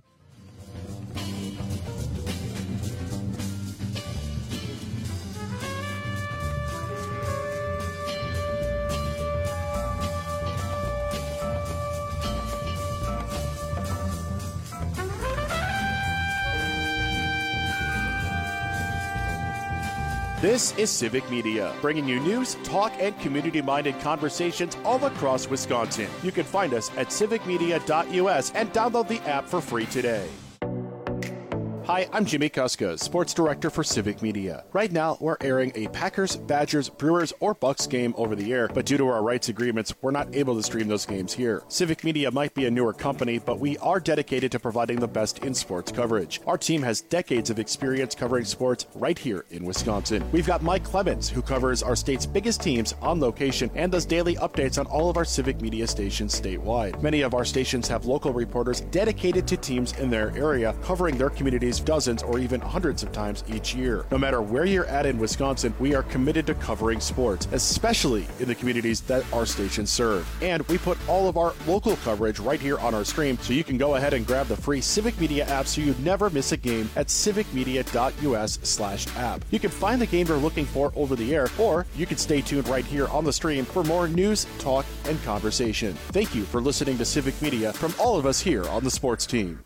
This is Civic Media, bringing you news, talk, and community-minded conversations all across Wisconsin. You can find us at civic media dot U S and download the app for free today. Hi, I'm Jimmy Kuska, Sports Director for Civic Media. Right now, we're airing a Packers, Badgers, Brewers, or Bucks game over the air, but due to our rights agreements, we're not able to stream those games here. Civic Media might be a newer company, but we are dedicated to providing the best in sports coverage. Our team has decades of experience covering sports right here in Wisconsin. We've got Mike Clemens, who covers our state's biggest teams on location and does daily updates on all of our Civic Media stations statewide. Many of our stations have local reporters dedicated to teams in their area, covering their communities dozens or even hundreds of times each year. No matter where you're at in Wisconsin, we are committed to covering sports, especially in the communities that our stations serve. And we put all of our local coverage right here on our stream, so you can go ahead and grab the free Civic Media app so you never miss a game at civic media dot U S slash app. You can find the game you're looking for over the air, or you can stay tuned right here on the stream for more news, talk, and conversation. Thank you for listening to Civic Media from all of us here on the sports team.